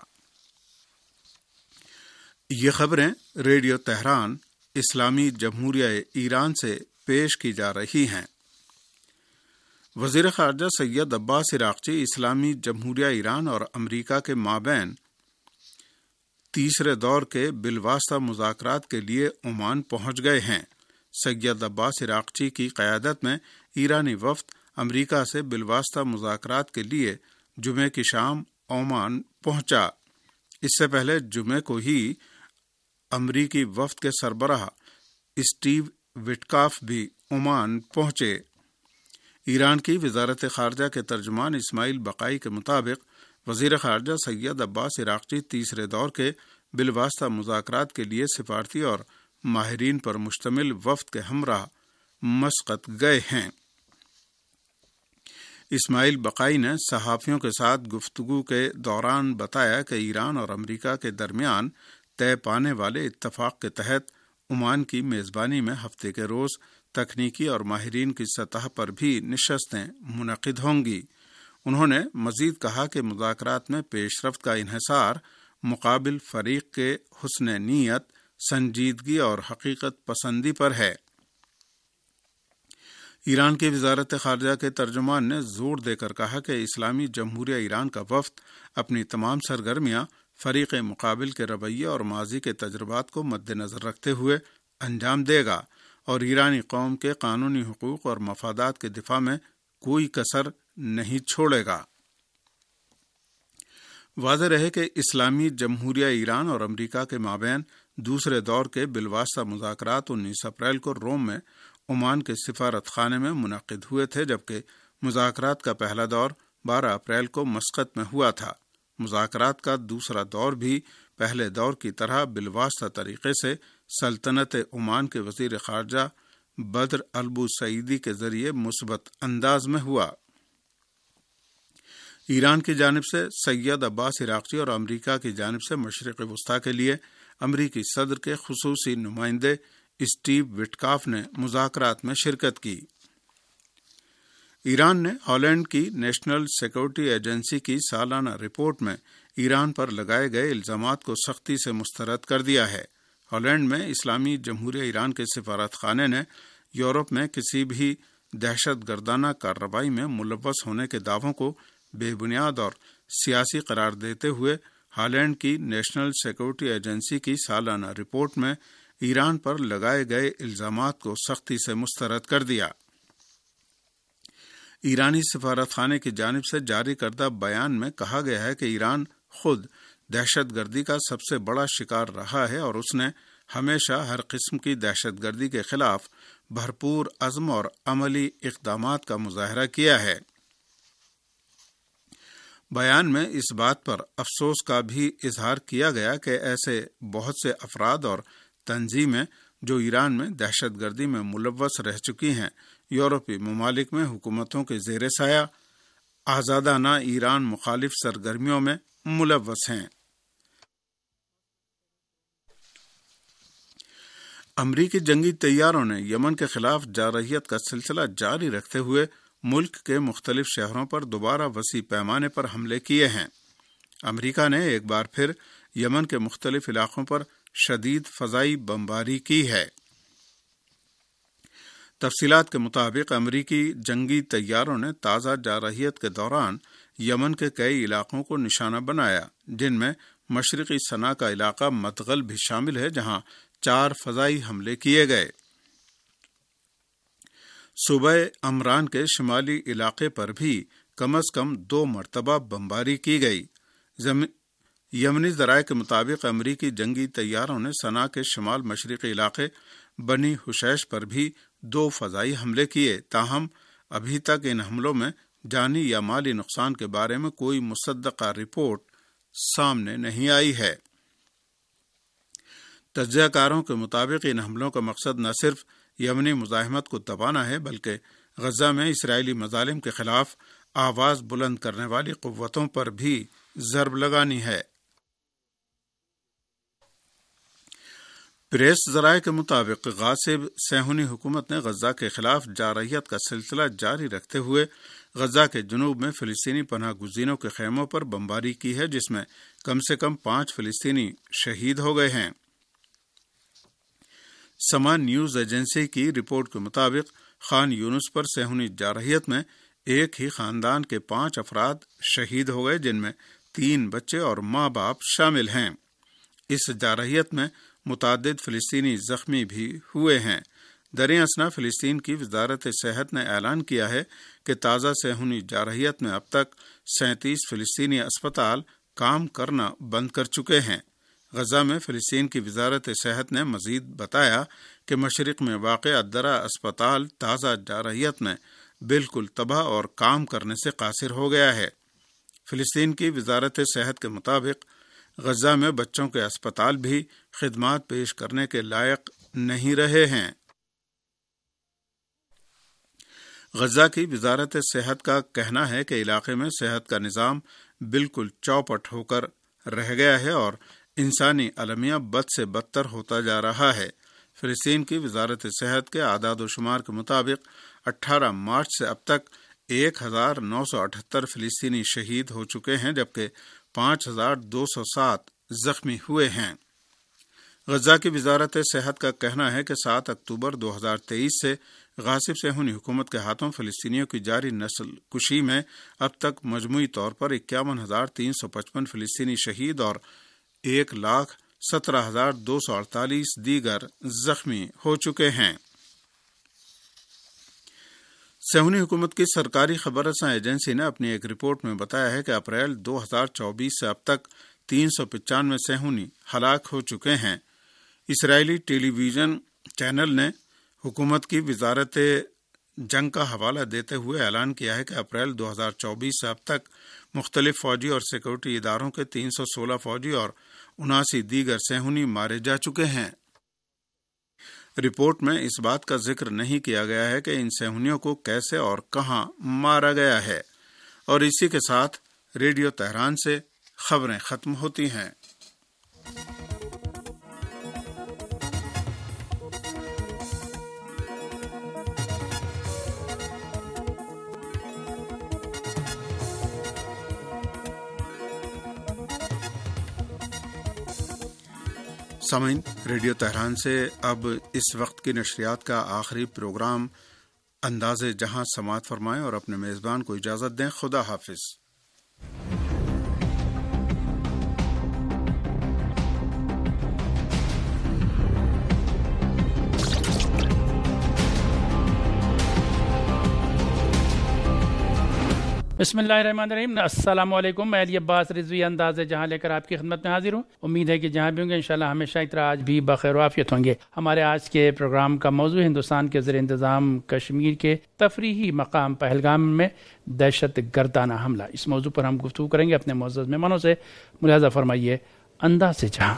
یہ خبریں ریڈیو تہران اسلامی جمہوریہ ایران سے پیش کی جا رہی ہیں۔ وزیر خارجہ سید عباس عراقچی اسلامی جمہوریہ ایران اور امریکہ کے مابین تیسرے دور کے بالواسطہ مذاکرات کے لیے عمان پہنچ گئے ہیں۔ سید عباس عراقچی کی قیادت میں ایرانی وفد امریکہ سے بالواسطہ مذاکرات کے لیے جمعے کی شام عمان پہنچا۔ اس سے پہلے جمعے کو ہی امریکی وفد کے سربراہ اسٹیو وٹکاف بھی عمان پہنچے۔ ایران کی وزارت خارجہ کے ترجمان اسماعیل بقائی کے مطابق وزیر خارجہ سید عباس عراقچی تیسرے دور کے بالواسطہ مذاکرات کے لیے سفارتی اور ماہرین پر مشتمل وفد کے ہمراہ مسقط گئے ہیں۔ اسماعیل بقائی نے صحافیوں کے ساتھ گفتگو کے دوران بتایا کہ ایران اور امریکہ کے درمیان طے پانے والے اتفاق کے تحت عمان کی میزبانی میں ہفتے کے روز تکنیکی اور ماہرین کی سطح پر بھی نشستیں منعقد ہوں گی۔ انہوں نے مزید کہا کہ مذاکرات میں پیش رفت کا انحصار مقابل فریق کے حسن نیت، سنجیدگی اور حقیقت پسندی پر ہے۔ ایران کی وزارت خارجہ کے ترجمان نے زور دے کر کہا کہ اسلامی جمہوریہ ایران کا وفد اپنی تمام سرگرمیاں فریق مقابل کے رویے اور ماضی کے تجربات کو مد نظر رکھتے ہوئے انجام دے گا اور ایرانی قوم کے قانونی حقوق اور مفادات کے دفاع میں کوئی کسر نہیں چھوڑے گا۔ واضح رہے کہ اسلامی جمہوریہ ایران اور امریکہ کے مابین دوسرے دور کے بالواسطہ مذاکرات 19 اپریل کو روم میں عمان کے سفارت خانے میں منعقد ہوئے تھے، جبکہ مذاکرات کا پہلا دور 12 اپریل کو مسقط میں ہوا تھا۔ مذاکرات کا دوسرا دور بھی پہلے دور کی طرح بالواسطہ طریقے سے سلطنت عمان کے وزیر خارجہ بدر البو سعیدی کے ذریعے مثبت انداز میں ہوا۔ ایران کی جانب سے سید عباس عراقچی اور امریکہ کی جانب سے مشرق وسطیٰ کے لیے امریکی صدر کے خصوصی نمائندے اسٹیو وٹکاف نے مذاکرات میں شرکت کی۔ ایران نے ہالینڈ کی نیشنل سیکورٹی ایجنسی کی سالانہ رپورٹ میں ایران پر لگائے گئے الزامات کو سختی سے مسترد کر دیا ہے۔ ہالینڈ میں اسلامی جمہوریہ ایران کے سفارت خانے نے یورپ میں کسی بھی دہشت گردانہ کارروائی میں ملوث ہونے کے دعووں کو بے بنیاد اور سیاسی قرار دیتے ہوئے ہالینڈ کی نیشنل سیکورٹی ایجنسی کی سالانہ رپورٹ میں ایران پر لگائے گئے الزامات کو سختی سے مسترد کر دیا۔ ایرانی سفارت خانے کی جانب سے جاری کردہ بیان میں کہا گیا ہے کہ ایران خود دہشت گردی کا سب سے بڑا شکار رہا ہے اور اس نے ہمیشہ ہر قسم کی دہشت گردی کے خلاف بھرپور عزم اور عملی اقدامات کا مظاہرہ کیا ہے۔ بیان میں اس بات پر افسوس کا بھی اظہار کیا گیا کہ ایسے بہت سے افراد اور تنظیمیں جو ایران میں دہشت گردی میں ملوث رہ چکی ہیں، یورپی ممالک میں حکومتوں کے زیر سایہ آزادانہ ایران مخالف سرگرمیوں میں ملوث ہیں۔ امریکی جنگی طیاروں نے یمن کے خلاف جارحیت کا سلسلہ جاری رکھتے ہوئے ملک کے مختلف شہروں پر دوبارہ وسیع پیمانے پر حملے کیے ہیں۔ امریکہ نے ایک بار پھر یمن کے مختلف علاقوں پر شدید فضائی بمباری کی ہے۔ تفصیلات کے مطابق امریکی جنگی طیاروں نے تازہ جارحیت کے دوران یمن کے کئی علاقوں کو نشانہ بنایا، جن میں مشرقی صنعاء کا علاقہ مدغل بھی شامل ہے، جہاں 4 فضائی حملے کیے گئے۔ صوبہ عمران کے شمالی علاقے پر بھی کم از کم 2 مرتبہ بمباری کی گئی۔ یمنی ذرائع کے مطابق امریکی جنگی طیاروں نے صنعاء کے شمال مشرقی علاقے بنی حشیش پر بھی 2 فضائی حملے کیے، تاہم ابھی تک ان حملوں میں جانی یا مالی نقصان کے بارے میں کوئی مصدقہ رپورٹ سامنے نہیں آئی ہے۔ تجزیہ کاروں کے مطابق ان حملوں کا مقصد نہ صرف یمنی مزاحمت کو دبانا ہے، بلکہ غزہ میں اسرائیلی مظالم کے خلاف آواز بلند کرنے والی قوتوں پر بھی ضرب لگانی ہے۔ پریس ذرائع کے مطابق غاصب صہیونی حکومت نے غزہ کے خلاف جارحیت کا سلسلہ جاری رکھتے ہوئے غزہ کے جنوب میں فلسطینی پناہ گزینوں کے خیموں پر بمباری کی ہے، جس میں کم سے کم 5 فلسطینی شہید ہو گئے ہیں۔ سما نیوز ایجنسی کی رپورٹ کے مطابق خان یونس پر صہیونی جارحیت میں ایک ہی خاندان کے 5 افراد شہید ہو گئے، جن میں 3 بچے اور ماں باپ شامل ہیں۔ اس جارحیت میں متعدد فلسطینی زخمی بھی ہوئے ہیں۔ دریں اثنا فلسطین کی وزارت صحت نے اعلان کیا ہے کہ تازہ صہیونی جارحیت میں اب تک 37 فلسطینی اسپتال کام کرنا بند کر چکے ہیں۔ غزہ میں فلسطین کی وزارت صحت نے مزید بتایا کہ مشرق میں واقع الدرا اسپتال تازہ جارحیت میں بالکل تباہ اور کام کرنے سے قاصر ہو گیا ہے۔ فلسطین کی وزارت صحت کے مطابق غزہ میں بچوں کے اسپتال بھی خدمات پیش کرنے کے لائق نہیں رہے ہیں۔ غزہ کی وزارت صحت کا کہنا ہے کہ علاقے میں صحت کا نظام بالکل چوپٹ ہو کر رہ گیا ہے اور انسانی المیہ بد سے بدتر ہوتا جا رہا ہے۔ فلسطین کی وزارت صحت کے اعداد و شمار کے مطابق 18 مارچ سے اب تک 1978 فلسطینی شہید ہو چکے ہیں، جبکہ 5207 زخمی ہوئے ہیں۔ غزہ کی وزارت صحت کا کہنا ہے کہ 7 اکتوبر 2023 سے غاصب صہیونی حکومت کے ہاتھوں فلسطینیوں کی جاری نسل کشی میں اب تک مجموعی طور پر 51,355 فلسطینی شہید اور 1,17,248 دیگر زخمی ہو چکے ہیں۔ صہیونی حکومت کی سرکاری خبر رساں ایجنسی نے اپنی ایک رپورٹ میں بتایا ہے کہ اپریل 2024 سے اب تک 395 صہیونی ہلاک ہو چکے ہیں۔ اسرائیلی ٹیلی ویژن چینل نے حکومت کی وزارت جنگ کا حوالہ دیتے ہوئے اعلان کیا ہے کہ اپریل 2024 سے اب تک مختلف فوجی اور سیکورٹی اداروں کے 316 فوجی اور 79 دیگر صہیونی مارے جا چکے ہیں۔ رپورٹ میں اس بات کا ذکر نہیں کیا گیا ہے کہ ان صہیونیوں کو کیسے اور کہاں مارا گیا ہے۔ اور اسی کے ساتھ ریڈیو تہران سے خبریں ختم ہوتی ہیں۔ سامعین، ریڈیو تہران سے اب اس وقت کی نشریات کا آخری پروگرام انداز جہاں سماعت فرمائیں اور اپنے میزبان کو اجازت دیں۔ خدا حافظ۔ بسم اللہ الرحمن الرحیم. السلام علیکم. میں علی عباس رضوی انداز جہاں لے کر آپ کی خدمت میں حاضر ہوں. امید ہے کہ جہاں بھی ہوں گے انشاءاللہ ہمیشہ کی طرح آج بھی بخیر و عافیت ہوں گے. ہمارے آج کے پروگرام کا موضوع ہندوستان کے زیر انتظام کشمیر کے تفریحی مقام پہلگام میں دہشت گردانہ حملہ. اس موضوع پر ہم گفتگو کریں گے اپنے معزز مہمانوں سے. ملاحظہ فرمائیے انداز جہاں.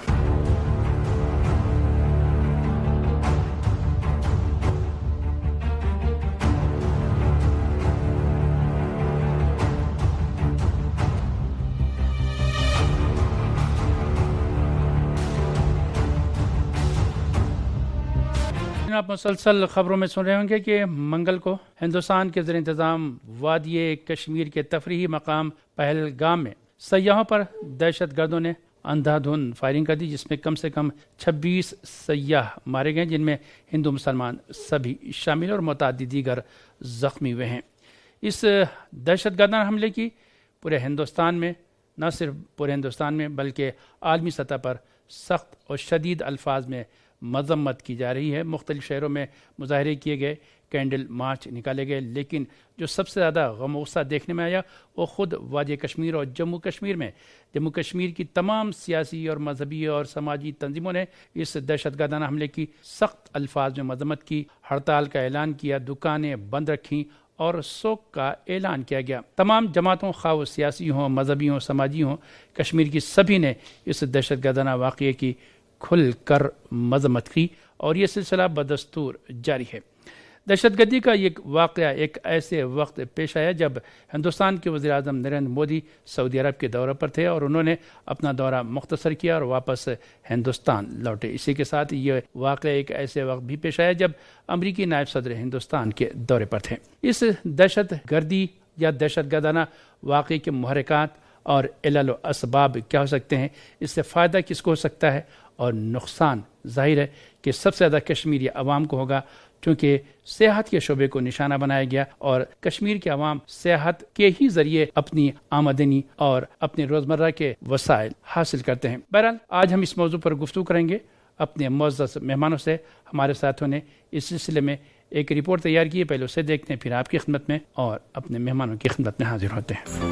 آپ مسلسل خبروں میں سن رہے ہوں گے کہ منگل کو ہندوستان کے زیر انتظام وادی کشمیر کے تفریحی مقام پہلگام میں سیاحوں پر دہشت گردوں نے اندھا دھند فائرنگ کر دی، جس میں کم سے کم 26 سیاح مارے گئے، جن میں ہندو مسلمان سبھی شامل اور متعدد دیگر زخمی ہوئے ہیں. اس دہشت گردانہ حملے کی پورے ہندوستان میں، نہ صرف پورے ہندوستان میں بلکہ عالمی سطح پر سخت اور شدید الفاظ میں مذمت کی جا رہی ہے. مختلف شہروں میں مظاہرے کیے گئے، کینڈل مارچ نکالے گئے، لیکن جو سب سے زیادہ غم و غصہ دیکھنے میں آیا وہ خود وادی کشمیر اور جموں کشمیر میں. جموں کشمیر کی تمام سیاسی اور مذہبی اور سماجی تنظیموں نے اس دہشت گردانہ حملے کی سخت الفاظ میں مذمت کی، ہڑتال کا اعلان کیا، دکانیں بند رکھیں اور سوگ کا اعلان کیا گیا. تمام جماعتوں، خواہ وہ سیاسی ہوں، مذہبی ہوں، سماجی ہوں، کشمیر کی سبھی نے اس دہشت گردانہ واقعے کی کھل کر مذمت کی اور یہ سلسلہ بدستور جاری ہے. دہشت گردی کا یہ واقعہ ایک ایسے وقت پیش آیا جب ہندوستان کے وزیر اعظم نریندر مودی سعودی عرب کے دورے پر تھے اور انہوں نے اپنا دورہ مختصر کیا اور واپس ہندوستان لوٹے. اسی کے ساتھ یہ واقعہ ایک ایسے وقت بھی پیش آیا جب امریکی نائب صدر ہندوستان کے دورے پر تھے. اس دہشت گردی یا دہشت گردانہ واقعے کے محرکات اور علل و اسباب کیا ہو سکتے ہیں، اس سے فائدہ کس کو ہو سکتا ہے اور نقصان ظاہر ہے کہ سب سے زیادہ کشمیری عوام کو ہوگا، کیونکہ سیاحت کے شعبے کو نشانہ بنایا گیا اور کشمیر کے عوام سیاحت کے ہی ذریعے اپنی آمدنی اور اپنے روزمرہ کے وسائل حاصل کرتے ہیں. بہرحال آج ہم اس موضوع پر گفتگو کریں گے اپنے معزز مہمانوں سے. ہمارے ساتھیوں نے اس سلسلے میں ایک رپورٹ تیار کی ہے، پہلے اسے دیکھتے ہیں، پھر آپ کی خدمت میں اور اپنے مہمانوں کی خدمت میں حاضر ہوتے ہیں.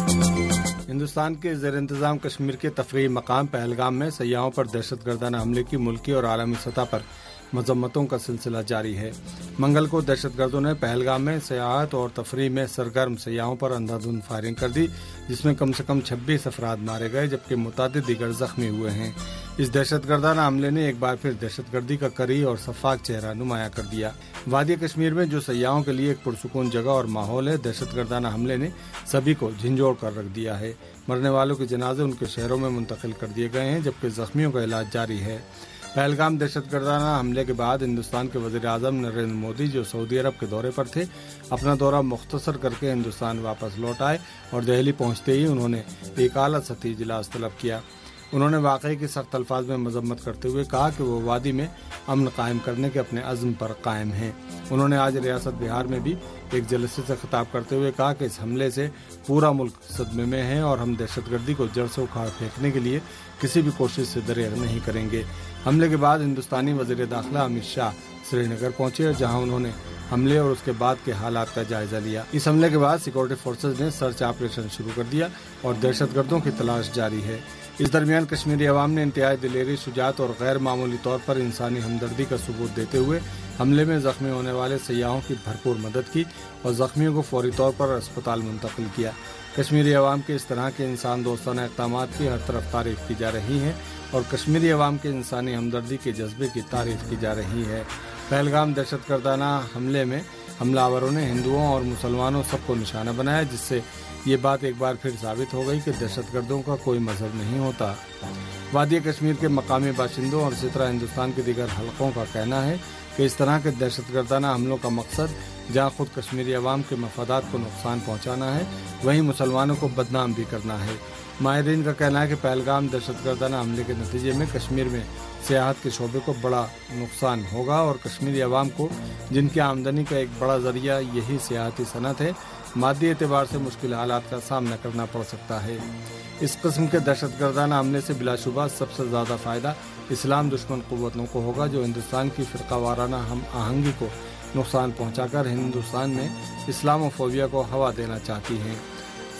ہندوستان کے زیر انتظام کشمیر کے تفریحی مقام پہلگام میں سیاحوں پر دہشت گردانہ حملے کی ملکی اور عالمی سطح پر مذمتوں کا سلسلہ جاری ہے. منگل کو دہشت گردوں نے پہلگام میں سیاحت اور تفریح میں سرگرم سیاحوں پر اندھا دھند فائرنگ کر دی، جس میں کم سے کم 26 افراد مارے گئے جبکہ متعدد دیگر زخمی ہوئے ہیں. اس دہشت گردانہ حملے نے ایک بار پھر دہشت گردی کا کری اور شفاف چہرہ نمایاں کر دیا. وادی کشمیر میں جو سیاحوں کے لیے ایک پرسکون جگہ اور ماحول ہے، دہشت گردانہ حملے نے سبھی کو جھنجھوڑ کر رکھ دیا ہے. مرنے والوں کے جنازے ان کے شہروں میں منتقل کر دیے گئے ہیں جبکہ زخمیوں کا علاج جاری ہے. پہلگام دہشت گردانہ حملے کے بعد ہندوستان کے وزیر اعظم نریندر مودی، جو سعودی عرب کے دورے پر تھے، اپنا دورہ مختصر کر کے ہندوستان واپس لوٹ آئے اور دہلی پہنچتے ہی انہوں نے ایک اعلیٰ سطحی اجلاس طلب کیا. انہوں نے واقعے کی سخت الفاظ میں مذمت کرتے ہوئے کہا کہ وہ وادی میں امن قائم کرنے کے اپنے عزم پر قائم ہیں. انہوں نے آج ریاست بہار میں بھی ایک جلسے سے خطاب کرتے ہوئے کہا کہ اس حملے سے پورا ملک صدمے میں ہے اور ہم دہشت گردی کو جڑ سے اکھاڑ پھینکنے کے لیے کسی بھی کوشش سے دریغ نہیں کریں گے. حملے کے بعد ہندوستانی وزیر داخلہ امت شاہ سری نگر پہنچے جہاں انہوں نے حملے اور اس کے بعد کے حالات کا جائزہ لیا. اس حملے کے بعد سیکورٹی فورسز نے سرچ آپریشن شروع کر دیا اور دہشت گردوں کی تلاش جاری ہے. اس درمیان کشمیری عوام نے انتہائی دلیری، شجاعت اور غیر معمولی طور پر انسانی ہمدردی کا ثبوت دیتے ہوئے حملے میں زخمی ہونے والے سیاحوں کی بھرپور مدد کی اور زخمیوں کو فوری طور پر اسپتال منتقل کیا. کشمیری عوام کے اس طرح کے انسان دوستانہ اقدامات کی ہر طرف تعریف کی جا رہی ہے اور کشمیری عوام کے انسانی ہمدردی کے جذبے کی تعریف کی جا رہی ہے. پہلگام دہشت گردانہ حملے میں حملہ آوروں نے ہندوؤں اور مسلمانوں سب کو نشانہ بنایا، جس سے یہ بات ایک بار پھر ثابت ہو گئی کہ دہشت گردوں کا کوئی مذہب نہیں ہوتا. وادی کشمیر کے مقامی باشندوں اور اسی طرح ہندوستان کے دیگر حلقوں کا کہنا ہے کہ اس طرح کے دہشت گردانہ حملوں کا مقصد جہاں خود کشمیری عوام کے مفادات کو نقصان پہنچانا ہے، وہیں مسلمانوں کو بدنام بھی کرنا ہے. ماہرین کا کہنا ہے کہ پہلگام دہشت گردانہ حملے کے نتیجے میں کشمیر میں سیاحت کے شعبے کو بڑا نقصان ہوگا اور کشمیری عوام کو، جن کی آمدنی کا ایک بڑا ذریعہ یہی سیاحتی صنعت ہے، مادی اعتبار سے مشکل حالات کا سامنا کرنا پڑ سکتا ہے. اس قسم کے دہشت گردانہ حملے سے بلا شبہ سب سے زیادہ فائدہ اسلام دشمن قوتوں کو ہوگا، جو ہندوستان کی فرقہ وارانہ ہم آہنگی کو نقصان پہنچا کر ہندوستان میں اسلام و فوبیا کو ہوا دینا چاہتی ہیں.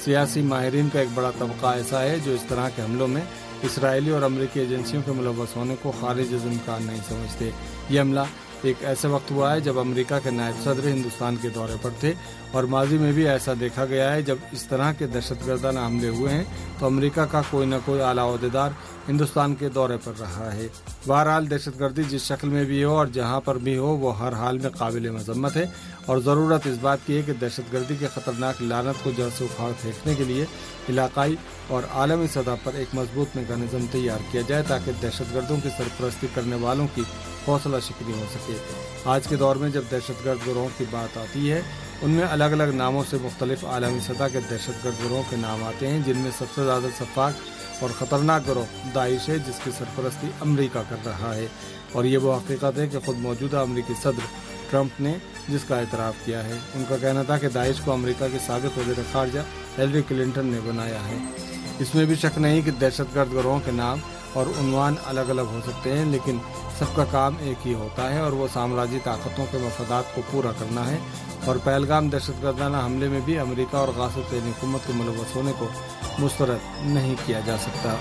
سیاسی ماہرین کا ایک بڑا طبقہ ایسا ہے جو اس طرح کے حملوں میں اسرائیلی اور امریکی ایجنسیوں کے ملوث ہونے کو خارج از امکان نہیں سمجھتے۔ یہ حملہ ایک ایسے وقت ہوا ہے جب امریکہ کے نائب صدر ہندوستان کے دورے پر تھے، اور ماضی میں بھی ایسا دیکھا گیا ہے جب اس طرح کے دہشت گردانہ حملے ہوئے ہیں تو امریکہ کا کوئی نہ کوئی اعلیٰ عہدیدار ہندوستان کے دورے پر رہا ہے۔ بہرحال دہشت گردی جس شکل میں بھی ہو اور جہاں پر بھی ہو وہ ہر حال میں قابل مذمت ہے، اور ضرورت اس بات کی ہے کہ دہشت گردی کے خطرناک لعنت کو جڑ سے اکھاڑ پھینکنے کے لیے علاقائی اور عالمی سطح پر ایک مضبوط میکانزم تیار کیا جائے تاکہ دہشت گردوں کی سرپرستی کرنے والوں کی حوصلہ شکنی ہو سکے۔ آج کے دور میں جب دہشت گرد گروہوں کی بات آتی ہے ان میں الگ الگ ناموں سے مختلف عالمی سطح کے دہشت گرد گروہوں کے نام آتے ہیں، جن میں سب سے زیادہ شفاق اور خطرناک گروہ داعش ہے، جس کی سرپرستی امریکہ کر رہا ہے، اور یہ وہ حقیقت ہے کہ خود موجودہ امریکی صدر ٹرمپ نے جس کا اعتراف کیا ہے۔ ان کا کہنا تھا کہ داعش کو امریکہ کی سابق وزیر خارجہ ہیلری کلنٹن نے بنایا ہے۔ اس میں بھی شک نہیں کہ دہشت گرد گروہوں کے نام اور عنوان الگ الگ ہو سکتے ہیں، لیکن سب کا کام ایک ہی ہوتا ہے، اور وہ سامراجی طاقتوں کے مفادات کو پورا کرنا ہے، اور پہلگام دہشت گردانہ حملے میں بھی امریکہ اور غاصب ترین حکومت کے ملوث ہونے کو مسترد نہیں کیا جا سکتا۔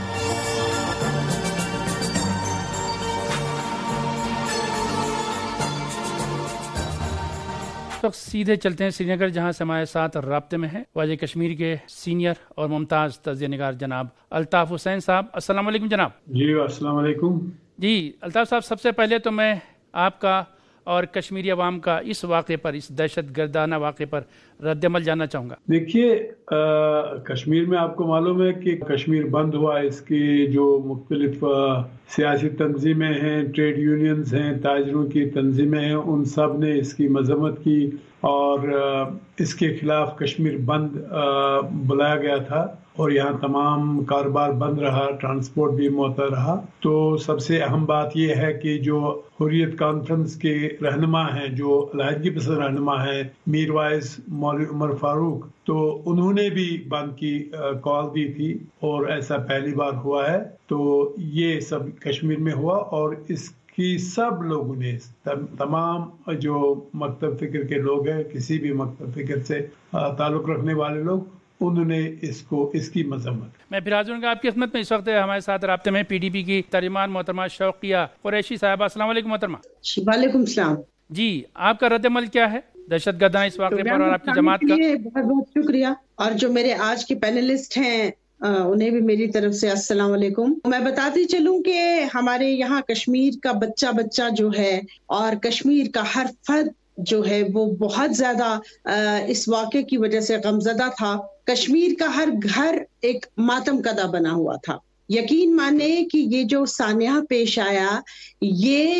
سیدھے چلتے ہیں سری نگر، جہاں سے ہمارے ساتھ رابطے میں ہیں واجہ کشمیر کے سینئر اور ممتاز تجزیہ نگار جناب الطاف حسین صاحب۔ السلام علیکم جناب۔ جی السلام علیکم۔ جی الطاف صاحب، سب سے پہلے تو میں آپ کا اور کشمیری عوام کا اس واقعے پر، اس دہشت گردانہ واقعے پر رد عمل جاننا چاہوں گا۔ دیکھیے، کشمیر میں آپ کو معلوم ہے کہ کشمیر بند ہوا، اس کی جو مختلف سیاسی تنظیمیں ہیں، ٹریڈ یونینز ہیں، تاجروں کی تنظیمیں ہیں، ان سب نے اس کی مذمت کی اور اس کے خلاف کشمیر بند بلایا گیا تھا، اور یہاں تمام کاروبار بند رہا، ٹرانسپورٹ بھی معطل رہا۔ تو سب سے اہم بات یہ ہے کہ جو حریت کانفرنس کے رہنما ہیں، جو علیحدگی پسند رہنما ہیں، میر وائز، مولوی عمر فاروق، تو انہوں نے بھی بند کی کال دی تھی، اور ایسا پہلی بار ہوا ہے۔ تو یہ سب کشمیر میں ہوا، اور اس کی سب لوگوں نے، تمام جو مکتب فکر کے لوگ ہیں، کسی بھی مکتب فکر سے تعلق رکھنے والے لوگ، انہوں نے اس کی مذمت۔ میں پھر حاضر ہوں گا آپ کی خدمت میں۔ اس وقت ہمارے ساتھ رابطے میں پی ڈی پی کی ترجمان محترمہ شوقیہ قریشی صاحبہ۔ السلام علیکم محترمہ۔ وعلیکم السلام۔ جی، آپ کا رد عمل کیا ہے دہشت گردانہ اس واقعے پر اور آپ کی جماعت کا؟ بہت بہت شکریہ، اور جو میرے آج کے پینلسٹ ہیں انہیں بھی میری طرف سے السلام علیکم۔ میں بتاتی چلوں کہ ہمارے یہاں کشمیر کا بچہ جو ہے اور کشمیر کا ہر فرد جو ہے وہ بہت زیادہ اس واقعے کی وجہ سے غمزدہ تھا۔ کشمیر کا ہر گھر ایک ماتم کدہ بنا ہوا تھا۔ یقین مانے کہ یہ جو سانحہ پیش آیا، یہ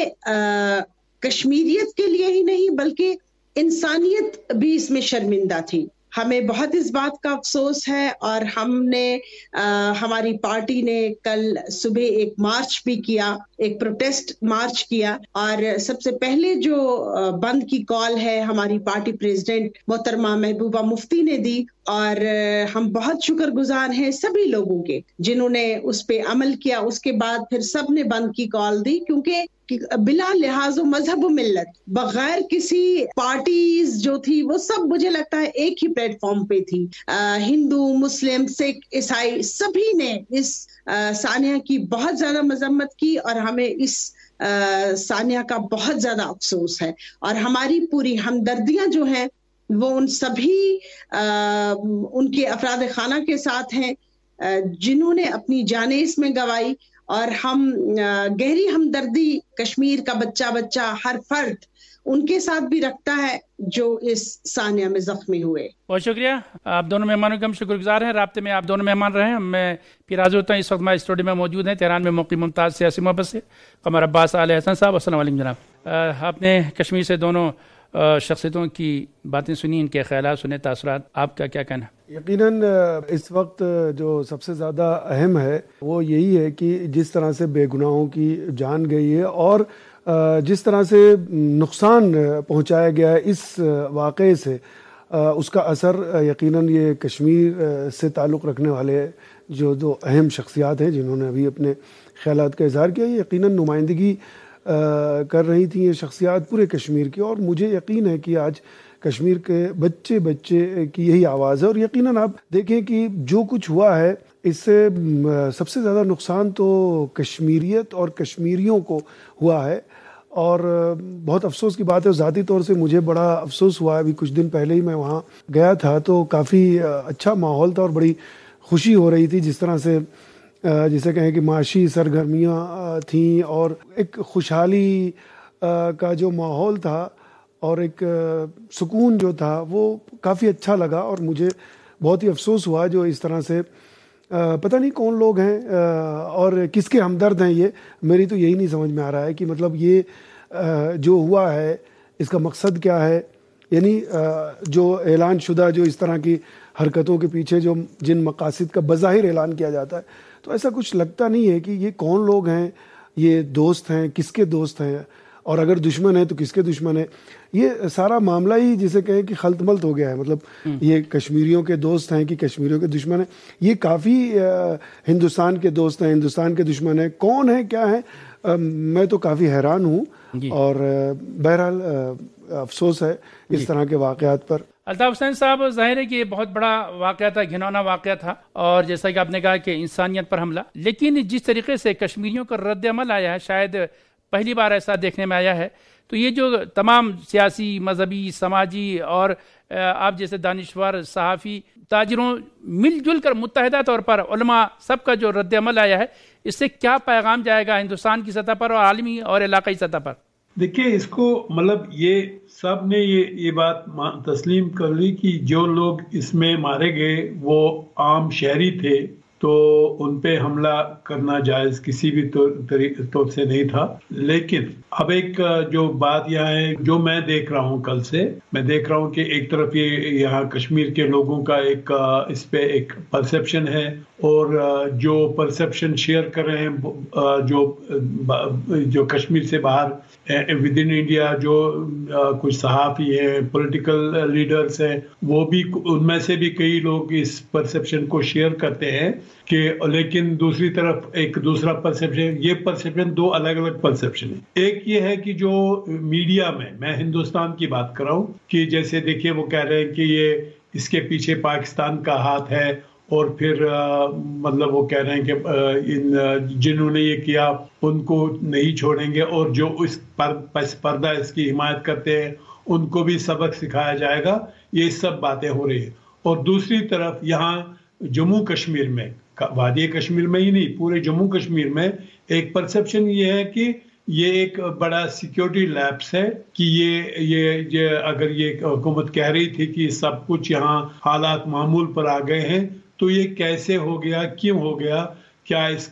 کشمیریت کے لیے ہی نہیں بلکہ انسانیت بھی اس میں شرمندہ تھی۔ ہمیں بہت اس بات کا افسوس ہے، اور ہم نے ہماری پارٹی نے کل صبح ایک مارچ بھی کیا، ایک پروٹیسٹ مارچ کیا، اور سب سے پہلے جو بند کی کال ہے ہماری پارٹی پریزیڈنٹ محترمہ محبوبہ مفتی نے دی، اور ہم بہت شکر گزار ہیں سبھی لوگوں کے جنہوں نے اس پہ عمل کیا۔ اس کے بعد پھر سب نے بند کی کال دی، کیونکہ بلا لحاظ و مذہب و ملت، بغیر کسی پارٹیز جو تھی، وہ سب مجھے لگتا ہے ایک ہی پلیٹ فارم پہ تھی۔ ہندو، مسلم، سکھ، عیسائی سبھی نے اس سانحہ کی بہت زیادہ مذمت کی، اور ہمیں اس سانحہ کا بہت زیادہ افسوس ہے، اور ہماری پوری ہمدردیاں جو ہیں وہ ان سبھی ان کے افراد خانہ کے ساتھ ہیں جنہوں نے اپنی جانیں اس میں گنوائی، اور ہم گہری ہمدردی کشمیر کا بچہ ہر فرد ان کے ساتھ بھی رکھتا ہے جو اس سانحہ میں زخمی ہوئے۔ بہت شکریہ آپ دونوں مہمانوں کے، ہم شکر گزار ہیں۔ رابطے میں آپ دونوں مہمان رہے، میں پھر حاضر ہوتا ہوں۔ اس وقت ہمارے اسٹوڈیو میں موجود ہیں تہران میں موقع ممتاز سیاسی محبت سے قمر عباس آل حسن صاحب۔ السلام علیکم جناب۔ آپ نے کشمیر سے دونوں شخصیتوں کی باتیں سنی، ان کے خیالات سنے، تاثرات، آپ کا کیا کہنا؟ یقیناً اس وقت جو سب سے زیادہ اہم ہے وہ یہی ہے کہ جس طرح سے بے گناہوں کی جان گئی ہے، اور جس طرح سے نقصان پہنچایا گیا ہے اس واقعے سے، اس کا اثر یقیناً یہ کشمیر سے تعلق رکھنے والے جو دو اہم شخصیات ہیں جنہوں نے ابھی اپنے خیالات کا اظہار کیا، یقیناً نمائندگی کر رہی تھیں یہ شخصیات پورے کشمیر کی، اور مجھے یقین ہے کہ آج کشمیر کے بچے بچے کی یہی آواز ہے. اور یقیناً آپ دیکھیں کہ جو کچھ ہوا ہے اس سے سب سے زیادہ نقصان تو کشمیریت اور کشمیریوں کو ہوا ہے. اور بہت افسوس کی بات ہے, ذاتی طور سے مجھے بڑا افسوس ہوا ہے. ابھی کچھ دن پہلے ہی میں وہاں گیا تھا تو کافی اچھا ماحول تھا اور بڑی خوشی ہو رہی تھی, جس طرح سے جسے کہیں کہ معاشی سرگرمیاں تھیں اور ایک خوشحالی کا جو ماحول تھا اور ایک سکون جو تھا وہ کافی اچھا لگا. اور مجھے بہت ہی افسوس ہوا جو اس طرح سے پتہ نہیں کون لوگ ہیں اور کس کے ہمدرد ہیں. یہ میری تو یہی نہیں سمجھ میں آ رہا ہے کہ مطلب یہ جو ہوا ہے اس کا مقصد کیا ہے. یعنی جو اعلان شدہ جو اس طرح کی حرکتوں کے پیچھے جو جن مقاصد کا بظاہر اعلان کیا جاتا ہے تو ایسا کچھ لگتا نہیں ہے کہ یہ کون لوگ ہیں, یہ دوست ہیں, کس کے دوست ہیں, اور اگر دشمن ہے تو کس کے دشمن ہے. یہ سارا معاملہ ہی جسے کہیں کہ خلط ملط ہو گیا ہے. مطلب یہ کشمیریوں کے دوست ہیں کہ کشمیریوں کے دشمن ہیں, یہ کافی ہندوستان کے دوست ہیں, ہندوستان کے دشمن ہیں, کون ہیں کیا ہیں, میں تو کافی حیران ہوں. اور بہرحال افسوس ہے اس طرح کے واقعات پر. الطاف حسین صاحب, ظاہر ہے کہ یہ بہت بڑا واقعہ تھا, گھناؤنا واقعہ تھا, اور جیسا کہ آپ نے کہا کہ انسانیت پر حملہ. لیکن جس طریقے سے کشمیریوں کا رد عمل آیا ہے, شاید پہلی بار ایسا دیکھنے میں آیا ہے. تو یہ جو تمام سیاسی, مذہبی, سماجی اور آپ جیسے دانشور, صحافی, تاجروں مل جل کر متحدہ طور پر علماء سب کا جو رد عمل آیا ہے, اس سے کیا پیغام جائے گا ہندوستان کی سطح پر اور عالمی اور علاقائی سطح پر؟ دیکھیں اس کو مطلب یہ سب نے یہ بات تسلیم کر لی کہ جو لوگ اس میں مارے گئے وہ عام شہری تھے, تو ان پہ حملہ کرنا جائز کسی بھی طور سے نہیں تھا. لیکن اب ایک جو بات یہاں ہے, جو میں دیکھ رہا ہوں کل سے, میں دیکھ رہا ہوں کہ ایک طرف یہاں کشمیر کے لوگوں کا ایک اس پہ ایک پرسپشن ہے, اور جو پرسپشن شیئر کر رہے ہیں جو کشمیر سے باہر ود ان انڈیا جو کچھ صحافی ہیں, پولیٹیکل لیڈرز ہیں, وہ بھی ان میں سے بھی کئی لوگ اس پرسپشن کو شیئر کرتے ہیں کہ, لیکن دوسری طرف ایک دوسرا پرسپشن, یہ پرسپشن دو الگ الگ پرسپشن ہیں. ایک یہ ہے کہ جو میڈیا میں ہندوستان کی بات کر رہا ہوں کہ جیسے دیکھیے وہ کہہ رہے ہیں کہ یہ اس کے پیچھے پاکستان کا ہاتھ ہے, اور پھر مطلب وہ کہہ رہے ہیں کہ جنہوں نے یہ کیا ان کو نہیں چھوڑیں گے, اور جو اس پردہ اس کی حمایت کرتے ہیں ان کو بھی سبق سکھایا جائے گا. یہ سب باتیں ہو رہی ہیں. اور دوسری طرف یہاں جموں کشمیر میں, وادی کشمیر میں ہی نہیں, پورے جموں کشمیر میں ایک پرسپشن یہ ہے کہ یہ ایک بڑا سیکیورٹی لیپس ہے کہ یہ اگر یہ حکومت کہہ رہی تھی کہ سب کچھ یہاں حالات معمول پر آ گئے ہیں, تو یہ کیسے ہو گیا, کیوں ہو گیا, کیا اس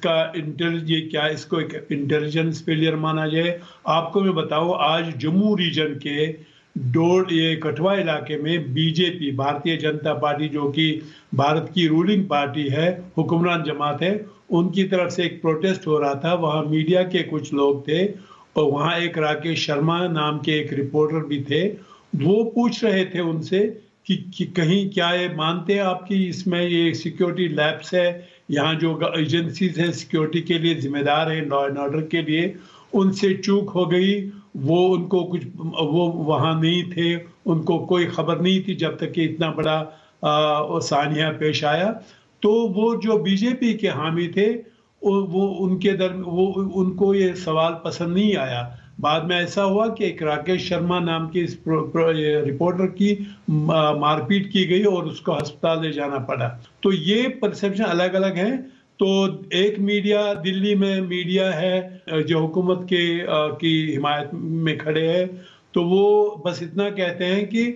کو ایک انٹیلیجنس فیلئر مانا جائے. آپ کو میں بتاؤں, آج جموں ریجن کے یہ کٹھوا علاقے میں بی جے پی, بھارتیہ جنتا پارٹی, جو کہ بھارت کی رولنگ پارٹی ہے, حکمران جماعت ہے, ان کی طرف سے ایک پروٹیسٹ ہو رہا تھا. وہاں میڈیا کے کچھ لوگ تھے, اور وہاں ایک راکیش شرما نام کے ایک رپورٹر بھی تھے. وہ پوچھ رہے تھے ان سے کہ کہیں کیا یہ مانتے ہیں آپ کی اس میں یہ سیکیورٹی لیپس ہے, یہاں جو ایجنسیز ہیں سیکیورٹی کے لیے ذمہ دار ہیں, لا اینڈ آرڈر کے لیے, ان سے چوک ہو گئی, وہ ان کو کچھ وہ وہاں نہیں تھے, ان کو کوئی خبر نہیں تھی جب تک کہ اتنا بڑا سانحہ پیش آیا. تو وہ جو بی جے پی کے حامی تھے وہ ان کو یہ سوال پسند نہیں آیا. بعد میں ایسا ہوا کہ ایک راکیش شرما نام کے اس رپورٹر کی مار پیٹ کی گئی اور اس کو ہسپتال لے جانا پڑا. تو یہ پرسپشن الگ الگ ہیں. تو ایک میڈیا, دلی میں میڈیا ہے جو حکومت کی حمایت میں کھڑے ہیں, تو وہ بس اتنا کہتے ہیں کہ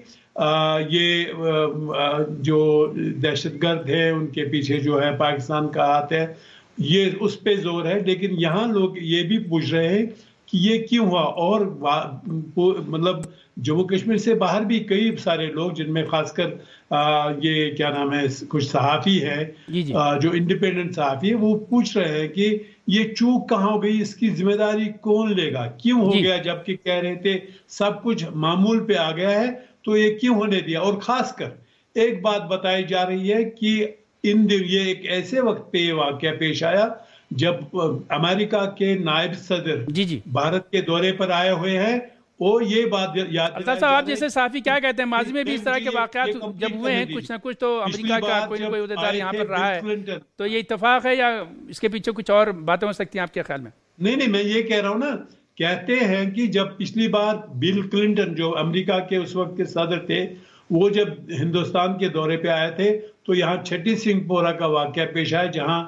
یہ جو دہشت گرد ہے ان کے پیچھے جو ہے پاکستان کا ہاتھ ہے, یہ اس پہ زور ہے. لیکن یہاں لوگ یہ بھی پوچھ رہے ہیں کہ یہ کیوں ہوا. اور مطلب جموں کشمیر سے باہر بھی کئی سارے لوگ, جن میں خاص کر یہ کیا نام ہے کچھ صحافی ہے جو انڈیپینڈنٹ صحافی ہے, وہ پوچھ رہے ہیں کہ یہ چوک کہاں ہو گئی, اس کی ذمہ داری کون لے گا, کیوں ہو گیا, جبکہ کہہ رہے تھے سب کچھ معمول پہ آ گیا ہے, تو یہ کیوں ہونے دیا. اور خاص کر ایک بات بتائی جا رہی ہے کہ یہ ایک ایسے وقت پہ یہ واقعہ پیش آیا جب امریکہ کے نائب صدر بھارت کے دورے پر آئے ہوئے ہیں, وہ یہ بات یاد الطاف صاحب، آپ جیسے صحافی کیا کہتے ہیں، ماضی میں بھی اس طرح کے واقعات جب ہوئے ہیں کچھ نہ کچھ تو امریکہ کا کوئی نہ کوئی عہدیدار یہاں پر رہا ہے، تو یہ اتفاق ہے یا اس کے پیچھے کچھ اور باتیں ہو سکتی ہیں آپ کے خیال میں؟ نہیں، میں یہ کہہ رہا ہوں نا، کہتے ہیں کہ جب پچھلی بار بل کلنٹن جو امریکہ کے اس وقت کے صدر تھے، وہ جب ہندوستان کے دورے پہ آئے تھے تو یہاں چھٹی سنگھ پورہ کا واقعہ پیش آیا جہاں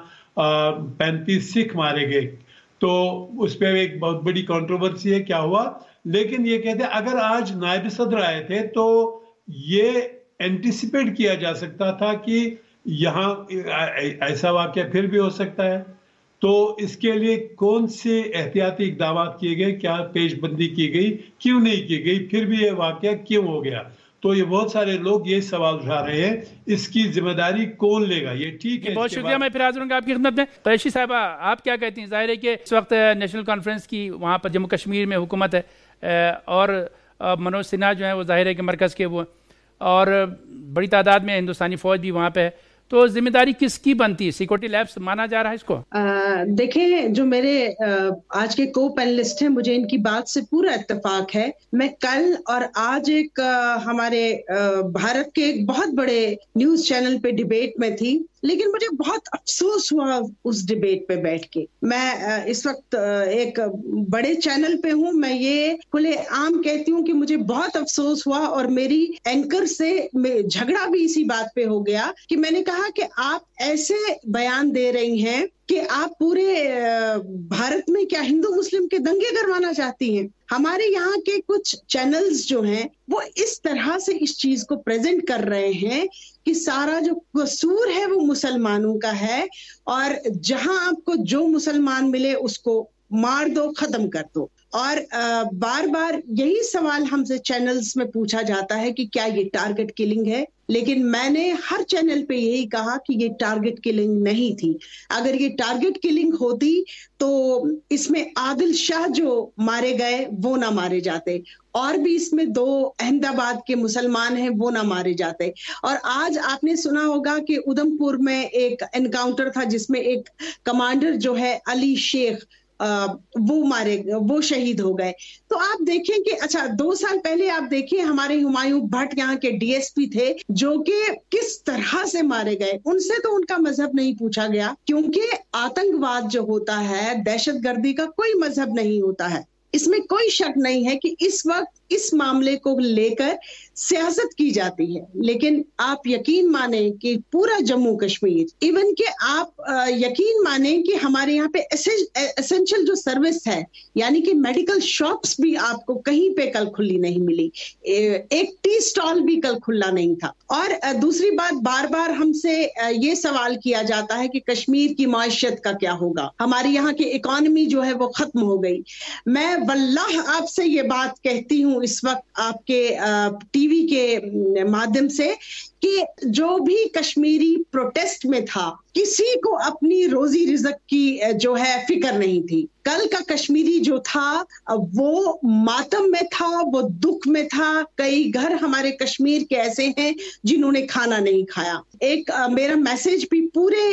35 سکھ مارے گئے، تو اس پہ ایک بہت بڑی کنٹروورسی ہے کیا ہوا. لیکن یہ کہتے ہیں اگر آج نائب صدر آئے تھے تو یہ اینٹیسپیٹ کیا جا سکتا تھا کہ یہاں ایسا واقعہ پھر بھی ہو سکتا ہے، تو اس کے لیے کون سے احتیاطی اقدامات کیے گئے، کیا پیش بندی کی گئی، کیوں نہیں کی گئی، پھر بھی یہ واقعہ کیوں ہو گیا. تو یہ بہت سارے لوگ یہ سوال اٹھا رہے ہیں اس کی ذمہ داری کون لے گا. یہ ٹھیک ہے، بہت شکریہ. میں پھر حاضر ہوں گا آپ کی خدمت میں. قریشی صاحبہ، آپ کیا کہتی ہیں؟ ظاہر ہے کہ اس وقت نیشنل کانفرنس کی وہاں پر جموں کشمیر میں حکومت ہے اور منوج سنہا جو ہیں وہ ظاہر ہے کہ مرکز کے وہ، اور بڑی تعداد میں ہندوستانی فوج بھی وہاں پہ ہے، تو ذمہ داری کس کی بنتی ہے؟ سیکورٹی لیبس مانا جا رہا ہے اس کو؟ دیکھیں، جو میرے آج کے کو پینلسٹ ہیں مجھے ان کی بات سے پورا اتفاق ہے. میں کل اور آج ایک ہمارے بھارت کے ایک بہت بڑے نیوز چینل پہ ڈیبیٹ میں تھی، لیکن مجھے بہت افسوس ہوا اس ڈیبیٹ پہ بیٹھ کے. میں اس وقت ایک بڑے چینل پہ ہوں، میں یہ کھلے عام کہتی ہوں کہ مجھے بہت افسوس ہوا اور میری اینکر سے جھگڑا بھی اسی بات پہ ہو گیا کہ میں نے کہا کہ آپ ایسے بیان دے رہی ہیں کہ آپ پورے بھارت میں کیا ہندو مسلم کے دنگے کروانا چاہتی ہیں. ہمارے یہاں کے کچھ چینلز جو ہیں وہ اس طرح سے اس چیز کو پریزنٹ کر رہے ہیں کہ سارا جو قصور ہے وہ مسلمانوں کا ہے، اور جہاں آپ کو جو مسلمان ملے اس کو مار دو، ختم کر دو. اور بار بار یہی سوال ہم سے چینلز میں پوچھا جاتا ہے کہ کیا یہ ٹارگٹ کلنگ ہے، لیکن میں نے ہر چینل پہ یہی کہا کہ یہ ٹارگٹ کلنگ نہیں تھی. اگر یہ ٹارگٹ کلنگ ہوتی تو اس میں عادل شاہ جو مارے گئے وہ نہ مارے جاتے، اور بھی اس میں 2 احمد آباد کے مسلمان ہیں وہ نہ مارے جاتے. اور آج آپ نے سنا ہوگا کہ ادھم پور میں ایک انکاؤنٹر تھا جس میں ایک کمانڈر جو ہے علی شیخ وہ شہید ہو گئے. تو آپ دیکھیں کہ اچھا 2 سال پہلے آپ دیکھیں ہمارے ہمایوں بھٹ یہاں کے ڈی ایس پی تھے جو کہ کس طرح سے مارے گئے. ان سے تو ان کا مذہب نہیں پوچھا گیا، کیونکہ آتنکواد جو ہوتا ہے، دہشت گردی کا کوئی مذہب نہیں ہوتا ہے. اس میں کوئی شک نہیں ہے کہ اس وقت اس معاملے کو لے کر سیاست کی جاتی ہے. لیکن آپ یقین مانیں کہ پورا جموں کشمیر، ایون کہ آپ یقین مانیں کہ ہمارے یہاں پہ اسینشل جو سروس ہے، یعنی کہ میڈیکل شاپس بھی آپ کو کہیں پہ کل کھلی نہیں ملی، ایک ٹی سٹال بھی کل کھلا نہیں تھا. اور دوسری بات، بار بار ہم سے یہ سوال کیا جاتا ہے کہ کشمیر کی معیشت کا کیا ہوگا، ہمارے یہاں کی اکانومی جو ہے وہ ختم ہو گئی. میں واللہ آپ سے یہ بات کہتی ہوں اس وقت آپ کے ٹی وی کے مادھیم سے کہ جو بھی کشمیری پروٹیسٹ میں تھا، کسی کو اپنی روزی رزق کی جو ہے فکر نہیں تھی. کل کا کشمیری جو تھا وہ ماتم میں تھا، وہ دکھ میں تھا. کئی گھر ہمارے کشمیر کے ایسے ہیں جنہوں نے کھانا نہیں کھایا. ایک میرا میسج بھی پورے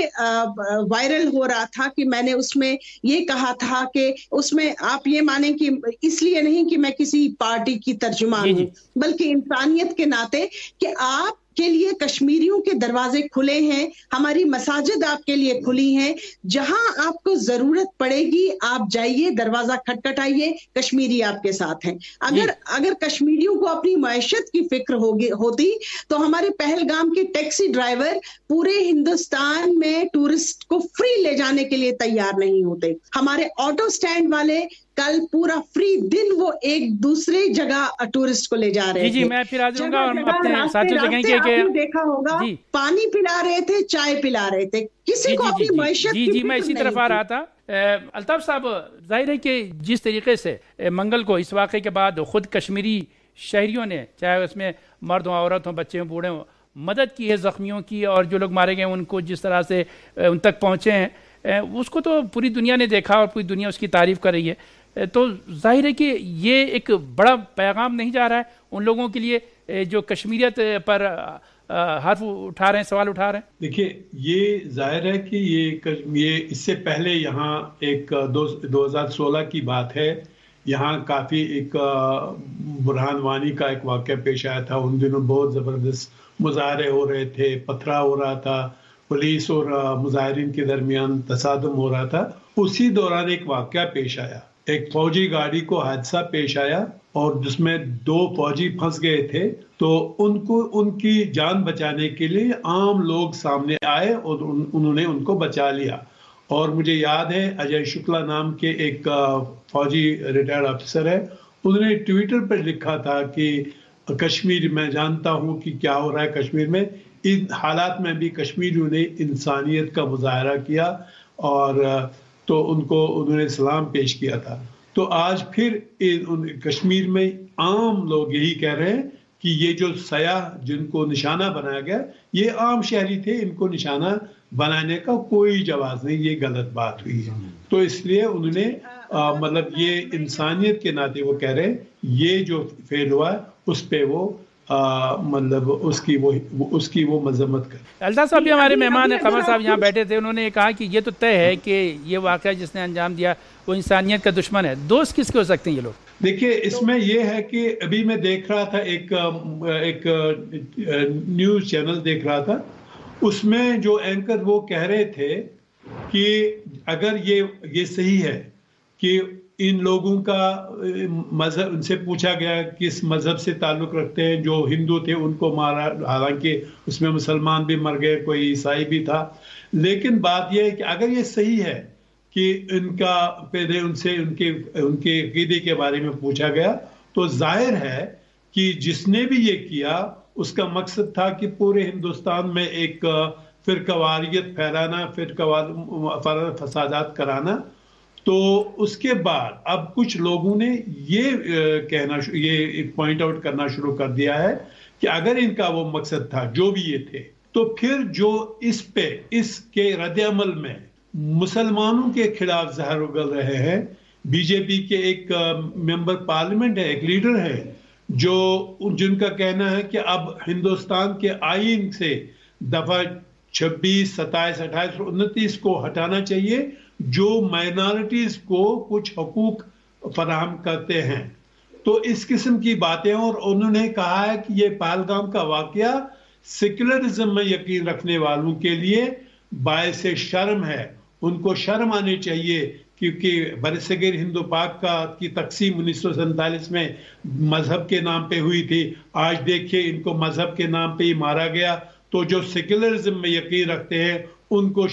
وائرل ہو رہا تھا کہ میں نے اس میں یہ کہا تھا کہ اس میں آپ یہ مانیں کہ اس لیے نہیں کہ میں کسی پارٹی کی ترجمان ہوں، بلکہ انسانیت کے ناطے کہ آپ کے لیے کشمیریوں کے دروازے کھلے ہیں، ہماری مساجد آپ کے لیے کھلی ہیں. جہاں آپ کو ضرورت پڑے گی آپ جائیے، دروازہ کھٹکھٹائیے، کشمیری آپ کے ساتھ ہیں. اگر کشمیریوں کو اپنی معیشت کی فکر ہوتی تو ہمارے پہلگام کے ٹیکسی ڈرائیور پورے ہندوستان میں ٹورسٹ کو فری لے جانے کے لیے تیار نہیں ہوتے. ہمارے آٹو سٹینڈ والے کل پورا فری دن وہ ایک دوسرے جگہ ٹورسٹ کو لے جا رہے تھے. میں پھر آ جاؤں گا اور اپنے ساتھیوں سے کہیں کہ دیکھا ہوگا پانی پلا رہے تھے، چائے پلا رہے تھے، کسی کو اپنی معیشت کی فکر نہیں. میں اسی طرف آ رہا تھا. الطاف صاحب، ظاہر ہے کہ جس طریقے سے منگل کو اس واقعے کے بعد خود کشمیری شہریوں نے، چاہے اس میں مرد ہوں، عورت ہوں، بچے ہوں، بوڑھے ہوں، مدد کی ہے زخمیوں کی، اور جو لوگ مارے گئے ان کو جس طرح سے ان تک پہنچے ہیں اس کو تو پوری دنیا نے دیکھا اور پوری دنیا اس کی تعریف کر رہی ہے. تو ظاہر ہے کہ یہ ایک بڑا پیغام نہیں جا رہا ہے ان لوگوں کے لیے جو کشمیریت پر حرف اٹھا رہے ہیں، سوال اٹھا رہے ہیں؟ دیکھیے، یہ ظاہر ہے کہ یہ اس سے پہلے یہاں ایک 2016 کی بات ہے، یہاں کافی ایک برہان وانی کا ایک واقعہ پیش آیا تھا. ان دنوں بہت زبردست مظاہرے ہو رہے تھے، پتھرا ہو رہا تھا، پولیس اور مظاہرین کے درمیان تصادم ہو رہا تھا. اسی دوران ایک واقعہ پیش آیا، ایک فوجی گاڑی کو حادثہ پیش آیا اور جس میں 2 فوجی پھنس گئے تھے. تو ان کی جان بچانے کے لیے عام لوگ سامنے آئے اور انہوں نے ان کو بچا لیا. اور مجھے یاد ہے اجے شکلا نام کے ایک فوجی ریٹائرڈ افسر ہے، انہوں نے ٹویٹر پر لکھا تھا کہ کشمیر میں جانتا ہوں کہ کیا ہو رہا ہے کشمیر میں، ان حالات میں بھی کشمیریوں نے انسانیت کا مظاہرہ کیا اور تو ان کو انہوں نے سلام پیش کیا تھا. تو آج پھر کشمیر میں عام لوگ یہی کہہ رہے ہیں کہ یہ جو سیاح جن کو نشانہ بنایا گیا یہ عام شہری تھے، ان کو نشانہ بنانے کا کوئی جواز نہیں، یہ غلط بات ہوئی ہے. تو اس لیے انہوں نے مطلب یہ انسانیت کے ناطے وہ کہہ رہے ہیں یہ جو فیل ہوا ہے اس پہ وہ مطلب اس کی وہ مذمت کر. الطاف صاحب بھی ہمارے مہمان ہیں، قمر صاحب یہاں بیٹھے تھے، انہوں نے کہا کہ یہ تو طے ہے کہ یہ واقعہ جس نے انجام دیا وہ انسانیت کا دشمن ہے. دوست کس کے ہو سکتے ہیں یہ لوگ؟ دیکھیے اس میں یہ ہے کہ ابھی میں دیکھ رہا تھا ایک نیوز چینل دیکھ رہا تھا، اس میں جو اینکر وہ کہہ رہے تھے کہ اگر یہ صحیح ہے کہ ان لوگوں کا مذہب، ان سے پوچھا گیا کس مذہب سے تعلق رکھتے ہیں، جو ہندو تھے ان کو مارا، حالانکہ اس میں مسلمان بھی مر گئے، کوئی عیسائی بھی تھا. لیکن بات یہ ہے کہ اگر یہ صحیح ہے کہ ان کا پہلے ان سے ان کے عقیدے کے بارے میں پوچھا گیا، تو ظاہر ہے کہ جس نے بھی یہ کیا اس کا مقصد تھا کہ پورے ہندوستان میں ایک فرقہ واریت پھیلانا، فسادات کرانا. تو اس کے بعد اب کچھ لوگوں نے یہ پوائنٹ آؤٹ کرنا شروع کر دیا ہے کہ اگر ان کا وہ مقصد تھا جو بھی یہ تھے، تو پھر جو اس کے رد عمل میں مسلمانوں کے خلاف زہر اگل رہے ہیں. بی جے پی کے ایک ممبر پارلیمنٹ ہے، ایک لیڈر ہے، جن کا کہنا ہے کہ اب ہندوستان کے آئین سے دفعہ 26, 27, 28 اور 29 کو ہٹانا چاہیے جو مائنارٹیز کو کچھ حقوق فراہم کرتے ہیں. تو اس قسم کی باتیں، اور انہوں نے کہا ہے کہ یہ پہلگام کا واقعہ سیکولرزم میں یقین رکھنے والوں کے لیے باعث شرم ہے. ان کو شرم آنی چاہیے کیونکہ برصغیر ہند و پاک کی تقسیم 1947 میں مذہب کے نام پہ ہوئی تھی. آج دیکھیے ان کو مذہب کے نام پہ ہی مارا گیا. تو جو سیکولرزم میں یقین رکھتے ہیں ان کو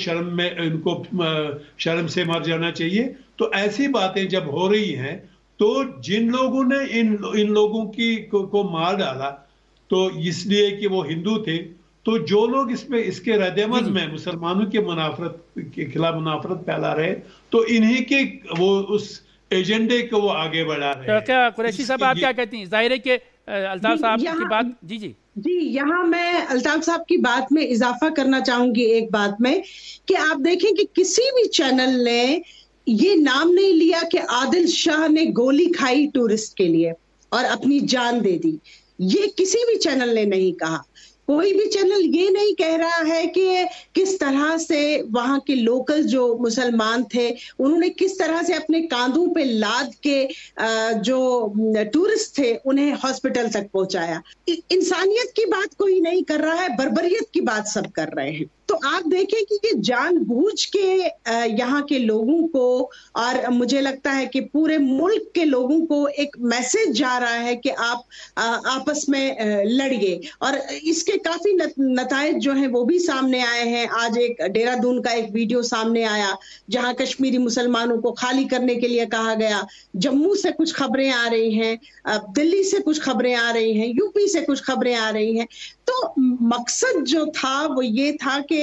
شرم سے مر جانا چاہیے. تو ایسی باتیں جب ہو رہی ہیں تو جن لوگوں نے ان لوگوں کو مار ڈالا تو اس لیے کہ وہ ہندو تھے، تو جو لوگ اس کے رد عمل میں مسلمانوں کے خلاف منافرت پھیلا رہے تو انہی کے وہ اس ایجنڈے کو وہ آگے بڑھا رہے ہیں. کیا قریشی صاحب آپ کیا کہتی ہیں؟ ظاہر ہے کہ الطاف صاحب کی بات جی یہاں میں الطاف صاحب کی بات میں اضافہ کرنا چاہوں گی ایک بات میں کہ آپ دیکھیں کہ کسی بھی چینل نے یہ نام نہیں لیا کہ عادل شاہ نے گولی کھائی ٹورسٹ کے لیے اور اپنی جان دے دی. یہ کسی بھی چینل نے نہیں کہا. کوئی بھی چینل یہ نہیں کہہ رہا ہے کہ کس طرح سے وہاں کے لوکل جو مسلمان تھے انہوں نے کس طرح سے اپنے کاندھوں پہ لاد کے جو ٹورسٹ تھے انہیں ہاسپٹل تک پہنچایا. انسانیت کی بات کوئی نہیں کر رہا ہے، بربریت کی بات سب کر رہے ہیں. تو آپ دیکھیں کہ یہ جان بوجھ کے یہاں کے لوگوں کو اور مجھے لگتا ہے کہ پورے ملک کے لوگوں کو ایک میسج جا رہا ہے کہ آپ آپس میں لڑیے. اور اس کے کافی نتائج جو ہیں وہ بھی سامنے آئے ہیں. آج ایک دہرادون کا ایک ویڈیو سامنے آیا جہاں کشمیری مسلمانوں کو خالی کرنے کے لیے کہا گیا. جموں سے کچھ خبریں آ رہی ہیں، دلی سے کچھ خبریں آ رہی ہیں، یو پی سے کچھ خبریں آ رہی ہیں. تو مقصد جو تھا وہ یہ تھا کہ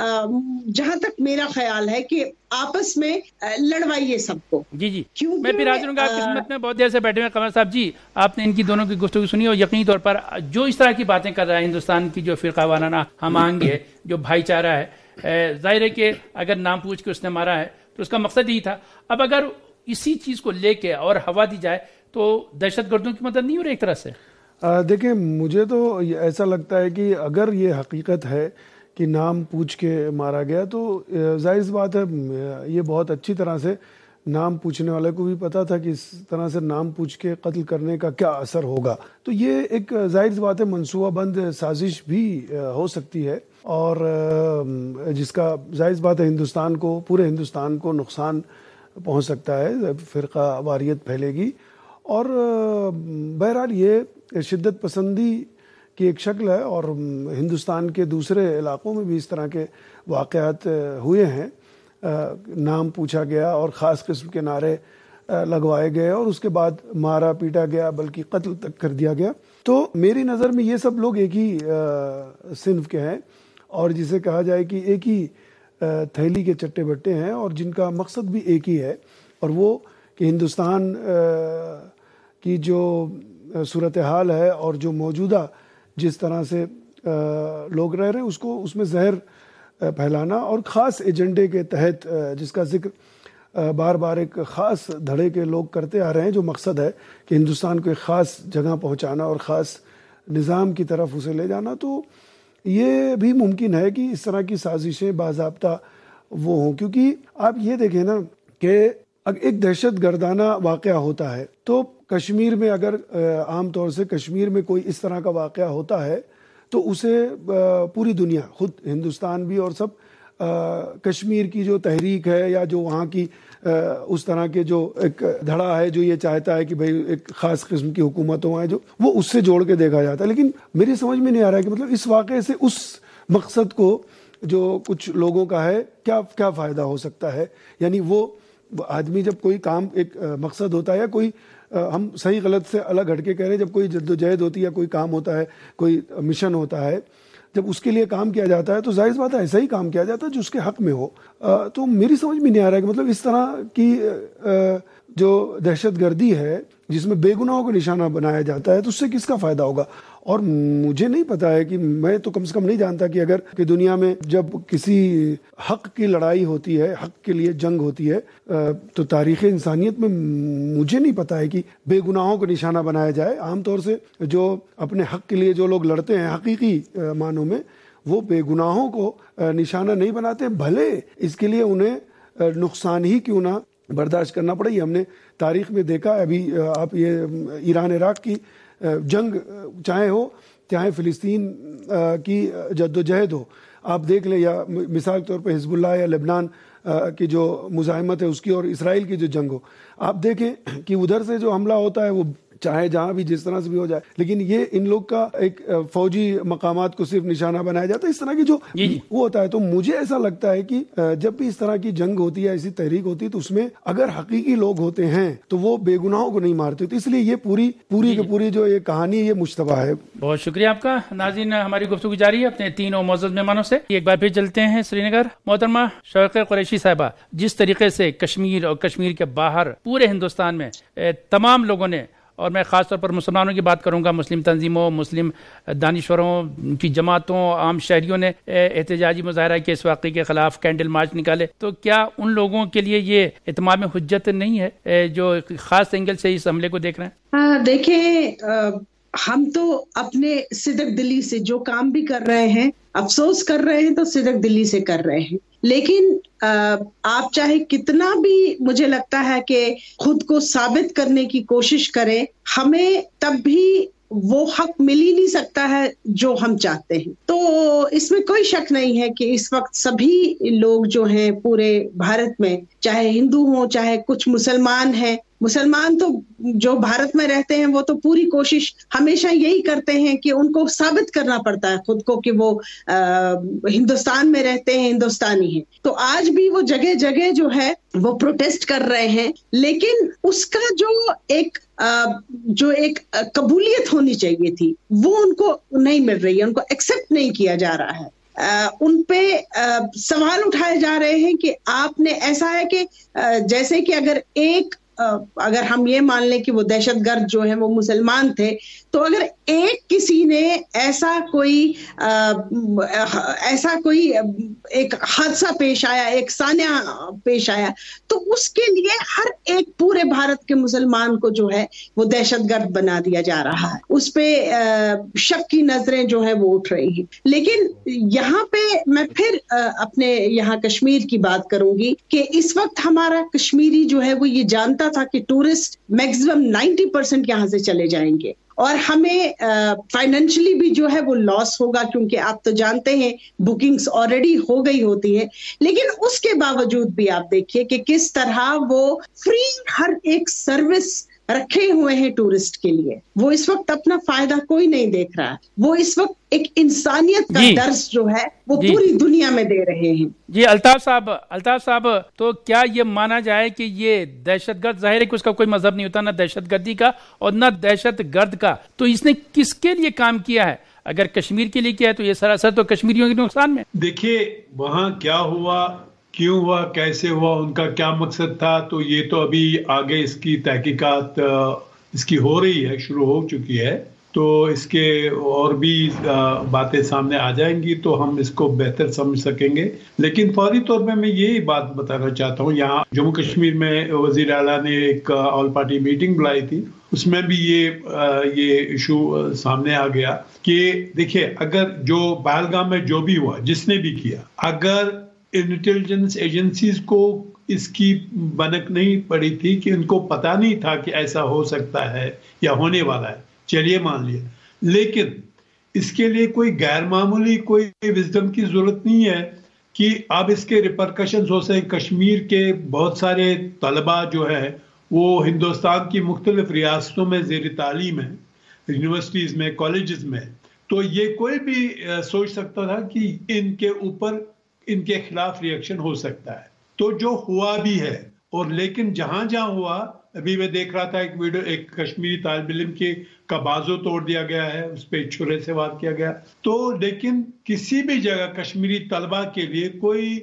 جہاں تک میرا خیال ہے کہ آپس میں لڑوائیے سب کو. جی میں پھر حاضر ہوں گا. قسمت میں بہت دیر سے بیٹھے ہوئے قمر صاحب جی، آپ نے ان کی دونوں کی گفتگو سنی اور یقینی طور پر جو اس طرح کی باتیں کر رہا ہے ہندوستان کی جو فرقہ وارانہ ہم آہنگی ہے، جو بھائی چارہ ہے، ظاہر ہے کہ اگر نام پوچھ کے اس نے مارا ہے تو اس کا مقصد یہی تھا. اب اگر اسی چیز کو لے کے اور ہوا دی جائے تو دہشت گردوں کی مدد نہیں ہو رہی ایک طرح سے. دیکھیں مجھے تو ایسا لگتا ہے کہ اگر یہ حقیقت ہے کہ نام پوچھ کے مارا گیا تو ظاہر سی بات ہے یہ بہت اچھی طرح سے نام پوچھنے والے کو بھی پتا تھا کہ اس طرح سے نام پوچھ کے قتل کرنے کا کیا اثر ہوگا. تو یہ ایک ظاہر سی بات ہے منصوبہ بند سازش بھی ہو سکتی ہے، اور جس کا ظاہر سی بات ہے ہندوستان کو، پورے ہندوستان کو نقصان پہنچ سکتا ہے، فرقہ واریت پھیلے گی. اور بہرحال یہ شدت پسندی کی ایک شکل ہے، اور ہندوستان کے دوسرے علاقوں میں بھی اس طرح کے واقعات ہوئے ہیں. نام پوچھا گیا اور خاص قسم کے نعرے لگوائے گئے اور اس کے بعد مارا پیٹا گیا، بلکہ قتل تک کر دیا گیا. تو میری نظر میں یہ سب لوگ ایک ہی صنف کے ہیں، اور جسے کہا جائے کہ ایک ہی تھیلی کے چٹے بٹے ہیں، اور جن کا مقصد بھی ایک ہی ہے، اور وہ کہ ہندوستان کی جو صورتحال ہے اور جو موجودہ جس طرح سے لوگ رہ رہے ہیں اس میں زہر پھیلانا، اور خاص ایجنڈے کے تحت جس کا ذکر بار بار ایک خاص دھڑے کے لوگ کرتے آ رہے ہیں، جو مقصد ہے کہ ہندوستان کو ایک خاص جگہ پہنچانا اور خاص نظام کی طرف اسے لے جانا. تو یہ بھی ممکن ہے کہ اس طرح کی سازشیں باضابطہ وہ ہوں، کیونکہ آپ یہ دیکھیں نا کہ ایک دہشت گردانہ واقعہ ہوتا ہے، تو کشمیر میں اگر عام طور سے کشمیر میں کوئی اس طرح کا واقعہ ہوتا ہے تو اسے پوری دنیا، خود ہندوستان بھی اور سب کشمیر کی جو تحریک ہے یا جو وہاں کی اس طرح کے جو ایک دھڑا ہے جو یہ چاہتا ہے کہ بھئی ایک خاص قسم کی حکومتوں ہیں جو وہ اس سے جوڑ کے دیکھا جاتا ہے. لیکن میری سمجھ میں نہیں آ رہا ہے کہ مطلب اس واقعے سے اس مقصد کو جو کچھ لوگوں کا ہے کیا فائدہ ہو سکتا ہے. یعنی وہ آدمی جب کوئی کام ایک مقصد ہوتا ہے یا کوئی ہم صحیح غلط سے الگ ہٹ کے کہہ رہے ہیں، جب کوئی جدوجہد ہوتی ہے یا کوئی کام ہوتا ہے، کوئی مشن ہوتا ہے، جب اس کے لیے کام کیا جاتا ہے تو ظاہر بات ہے ایسا ہی کام کیا جاتا ہے جو اس کے حق میں ہو. تو میری سمجھ میں نہیں آ رہا ہے کہ مطلب اس طرح کی جو دہشت گردی ہے جس میں بے گناہوں کو نشانہ بنایا جاتا ہے تو اس سے کس کا فائدہ ہوگا. اور مجھے نہیں پتا ہے کہ میں تو کم سے کم نہیں جانتا کہ اگر کہ دنیا میں جب کسی حق کی لڑائی ہوتی ہے، حق کے لیے جنگ ہوتی ہے، تو تاریخ انسانیت میں مجھے نہیں پتا ہے کہ بے گناہوں کو نشانہ بنایا جائے. عام طور سے جو اپنے حق کے لیے جو لوگ لڑتے ہیں حقیقی معنوں میں، وہ بے گناہوں کو نشانہ نہیں بناتے، بھلے اس کے لیے انہیں نقصان ہی کیوں نہ برداشت کرنا پڑے. یہ ہم نے تاریخ میں دیکھا. ابھی آپ یہ ایران عراق کی جنگ چاہے ہو، چاہے فلسطین کی جدوجہد ہو، آپ دیکھ لیں، یا مثال کے طور پہ حزب اللہ یا لبنان کی جو مزاحمت ہے اس کی، اور اسرائیل کی جو جنگ ہو، آپ دیکھیں کہ ادھر سے جو حملہ ہوتا ہے وہ چاہے جہاں بھی جس طرح سے بھی ہو جائے، لیکن یہ ان لوگ کا ایک فوجی مقامات کو صرف نشانہ بنایا جاتا ہے، اس طرح کی جو وہ ہوتا ہے. تو مجھے ایسا لگتا ہے کہ جب بھی اس طرح کی جنگ ہوتی ہے، ایسی تحریک ہوتی ہے، تو اس میں اگر حقیقی لوگ ہوتے ہیں تو وہ بے گناہوں کو نہیں مارتے. تو اس لیے یہ پوری کی پوری جو یہ کہانی ہے یہ مشتبہ ہے. بہت شکریہ آپ کا. ناظرین، ہماری گفتگو جاری ہے اپنے تینوں معزز مہمانوں سے. ایک بار پھر چلتے ہیں سری نگر. محترمہ شوقیہ قریشی صاحبہ، جس طریقے سے کشمیر اور کشمیر کے باہر پورے ہندوستان میں تمام لوگوں نے، اور میں خاص طور پر مسلمانوں کی بات کروں گا، مسلم تنظیموں، مسلم دانشوروں کی جماعتوں، عام شہریوں نے احتجاجی مظاہرہ کے اس واقعے کے خلاف کینڈل مارچ نکالے، تو کیا ان لوگوں کے لیے یہ اتمام حجت نہیں ہے جو خاص اینگل سے اس حملے کو دیکھ رہے ہیں؟ دیکھیں، ہم تو اپنے صدق دلی سے جو کام بھی کر رہے ہیں، افسوس کر رہے ہیں تو صدق دلی سے کر رہے ہیں. لیکن آپ چاہے کتنا بھی مجھے لگتا ہے کہ خود کو ثابت کرنے کی کوشش کریں، ہمیں تب بھی وہ حق مل ہی نہیں سکتا ہے جو ہم چاہتے ہیں. تو اس میں کوئی شک نہیں ہے کہ اس وقت سبھی لوگ جو ہیں پورے بھارت میں، چاہے ہندو ہوں چاہے کچھ مسلمان ہیں، مسلمان تو جو بھارت میں رہتے ہیں وہ تو پوری کوشش ہمیشہ یہی کرتے ہیں کہ ان کو ثابت کرنا پڑتا ہے خود کو کہ وہ ہندوستان میں رہتے ہیں، ہندوستانی ہیں. تو آج بھی وہ جگہ جگہ جو ہے وہ پروٹیسٹ کر رہے ہیں، لیکن اس کا جو ایک قبولیت ہونی چاہیے تھی وہ ان کو نہیں مل رہی ہے، ان کو ایکسپٹ نہیں کیا جا رہا ہے. ان پہ سوال اٹھائے جا رہے ہیں کہ آپ نے ایسا ہے کہ جیسے کہ اگر ایک اگر ہم یہ مان لیں کہ وہ دہشت گرد جو ہے وہ مسلمان تھے، تو اگر کسی نے ایسا کوئی ایک حادثہ پیش آیا، ایک سانحہ پیش آیا، تو اس کے لیے ہر ایک پورے بھارت کے مسلمان کو جو ہے وہ دہشت گرد بنا دیا جا رہا ہے، اس پہ شک کی نظریں جو ہے وہ اٹھ رہی ہیں۔ لیکن یہاں پہ میں پھر اپنے یہاں کشمیر کی بات کروں گی کہ اس وقت ہمارا کشمیری جو ہے وہ یہ جانتا تھا کہ ٹورسٹ میکسیمم 90% یہاں سے چلے جائیں گے، اور ہمیں فائنینشلی بھی جو ہے وہ لاس ہوگا، کیونکہ آپ تو جانتے ہیں بکنگز آلریڈی ہو گئی ہوتی ہے۔ لیکن اس کے باوجود بھی آپ دیکھیے کہ کس طرح وہ فری ہر ایک سروس رکھے ہوئے ہیں ٹورسٹ کے لیے۔ وہ اس وقت اپنا فائدہ کوئی نہیں دیکھ رہا، وہ اس وقت ایک انسانیت کا درس جو ہے وہ پوری دنیا میں دے رہے ہیں۔ جی الطاف صاحب، تو کیا یہ مانا جائے کہ یہ دہشت گرد، ظاہر ہے کہ اس کا کوئی مذہب نہیں ہوتا، نہ دہشت گردی کا اور نہ دہشت گرد کا، تو اس نے کس کے لیے کام کیا ہے؟ اگر کشمیر کے لیے کیا ہے تو یہ سراسر تو کشمیریوں کے نقصان میں۔ دیکھیے وہاں کیا ہوا، کیوں ہوا، کیسے ہوا، ان کا کیا مقصد تھا، تو یہ تو ابھی آگے اس کی تحقیقات اس کی ہو رہی ہے، شروع ہو چکی ہے، تو اس کے اور بھی باتیں سامنے آ جائیں گی تو ہم اس کو بہتر سمجھ سکیں گے۔ لیکن فوری طور پہ میں یہی بات بتانا چاہتا ہوں، یہاں جموں کشمیر میں وزیر اعلیٰ نے ایک آل پارٹی میٹنگ بلائی تھی، اس میں بھی یہ ایشو سامنے آ گیا کہ دیکھیں اگر جو پہلگام میں جو بھی ہوا، جس نے بھی کیا، اگر انٹیلیجنس ایجنسیز کو اس کی بنک نہیں پڑی تھی کہ ان کو پتہ نہیں تھا کہ ایسا ہو سکتا ہے یا ہونے والا ہے، چلیے مان لیا، لیکن اس کے لیے کوئی غیر معمولی کوئی وزڈم کی ضرورت نہیں ہے کہ اب اس کے ریپرکشنز ہو سکیں۔ کشمیر کے بہت سارے طلباء جو ہے وہ ہندوستان کی مختلف ریاستوں میں زیر تعلیم ہیں، یونیورسٹیز میں، کالجز میں، تو یہ کوئی بھی سوچ سکتا تھا کہ ان کے اوپر ان کے خلاف ریئیکشن ہو سکتا ہے، تو جو ہوا بھی ہے۔ اور لیکن جہاں ہوا، ابھی میں دیکھ رہا تھا ایک ویڈیو، ایک کشمیری طالب علم کا بازو توڑ دیا گیا ہے، اس پہ چھرے سے وار کیا گیا، تو لیکن کسی بھی جگہ کشمیری طلبہ کے لیے کوئی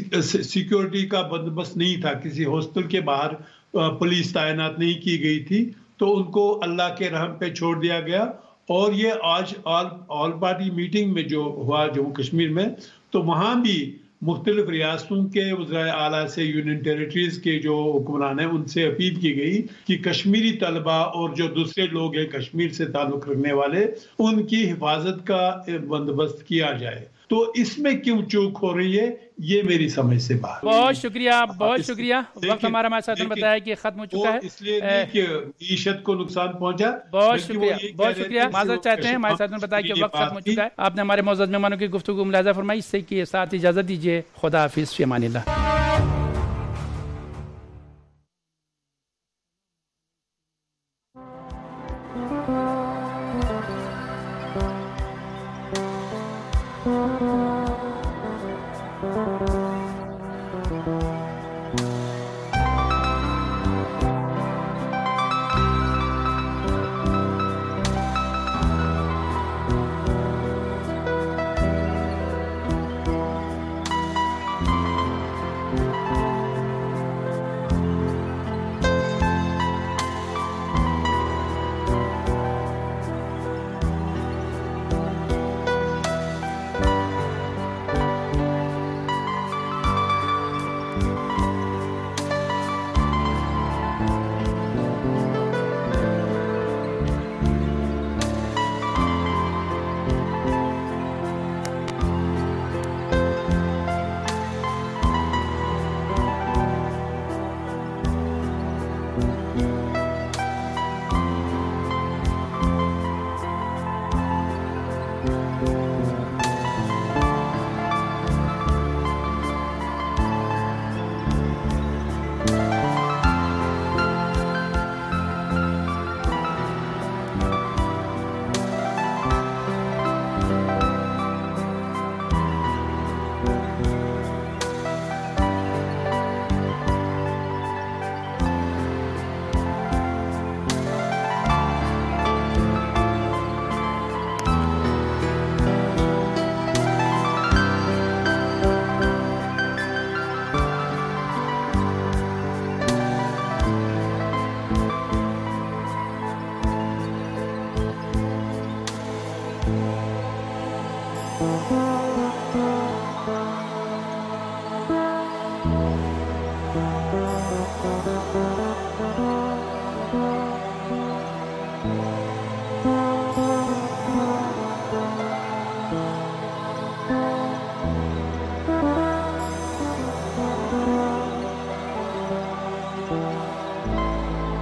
سیکیورٹی کا بندوبست نہیں تھا، کسی ہاسٹل کے باہر پولیس تعینات نہیں کی گئی تھی، تو ان کو اللہ کے رحم پہ چھوڑ دیا گیا۔ اور یہ آج آل پارٹی میٹنگ میں جو ہوا جموں کشمیر میں، تو وہاں بھی مختلف ریاستوں کے وزرائے اعلیٰ سے، یونین ٹیریٹریز کے جو حکمران ہیں، ان سے اپیل کی گئی کہ کشمیری طلبہ اور جو دوسرے لوگ ہیں کشمیر سے تعلق رکھنے والے، ان کی حفاظت کا بندوبست کیا جائے۔ تو اس میں کیوں چوک ہو رہی ہے، یہ میری سمجھ سے باہر۔ بہت شکریہ، وقت ہمارا ہمارے ساتھ بتایا کہ ختم ہو چکا ہے، اس لیے نہیں کہ معیشت کو نقصان پہنچا۔ بہت شکریہ، معذرت چاہتے ہیں، ہمارے ساتھ بتایا کہ وقت ختم ہو چکا ہے۔ آپ نے ہمارے معزز مہمانوں کی گفتگو ملاحظہ فرمائی، اس سے کے ساتھ اجازت دیجیے، خدا حافظ، فی امان اللہ۔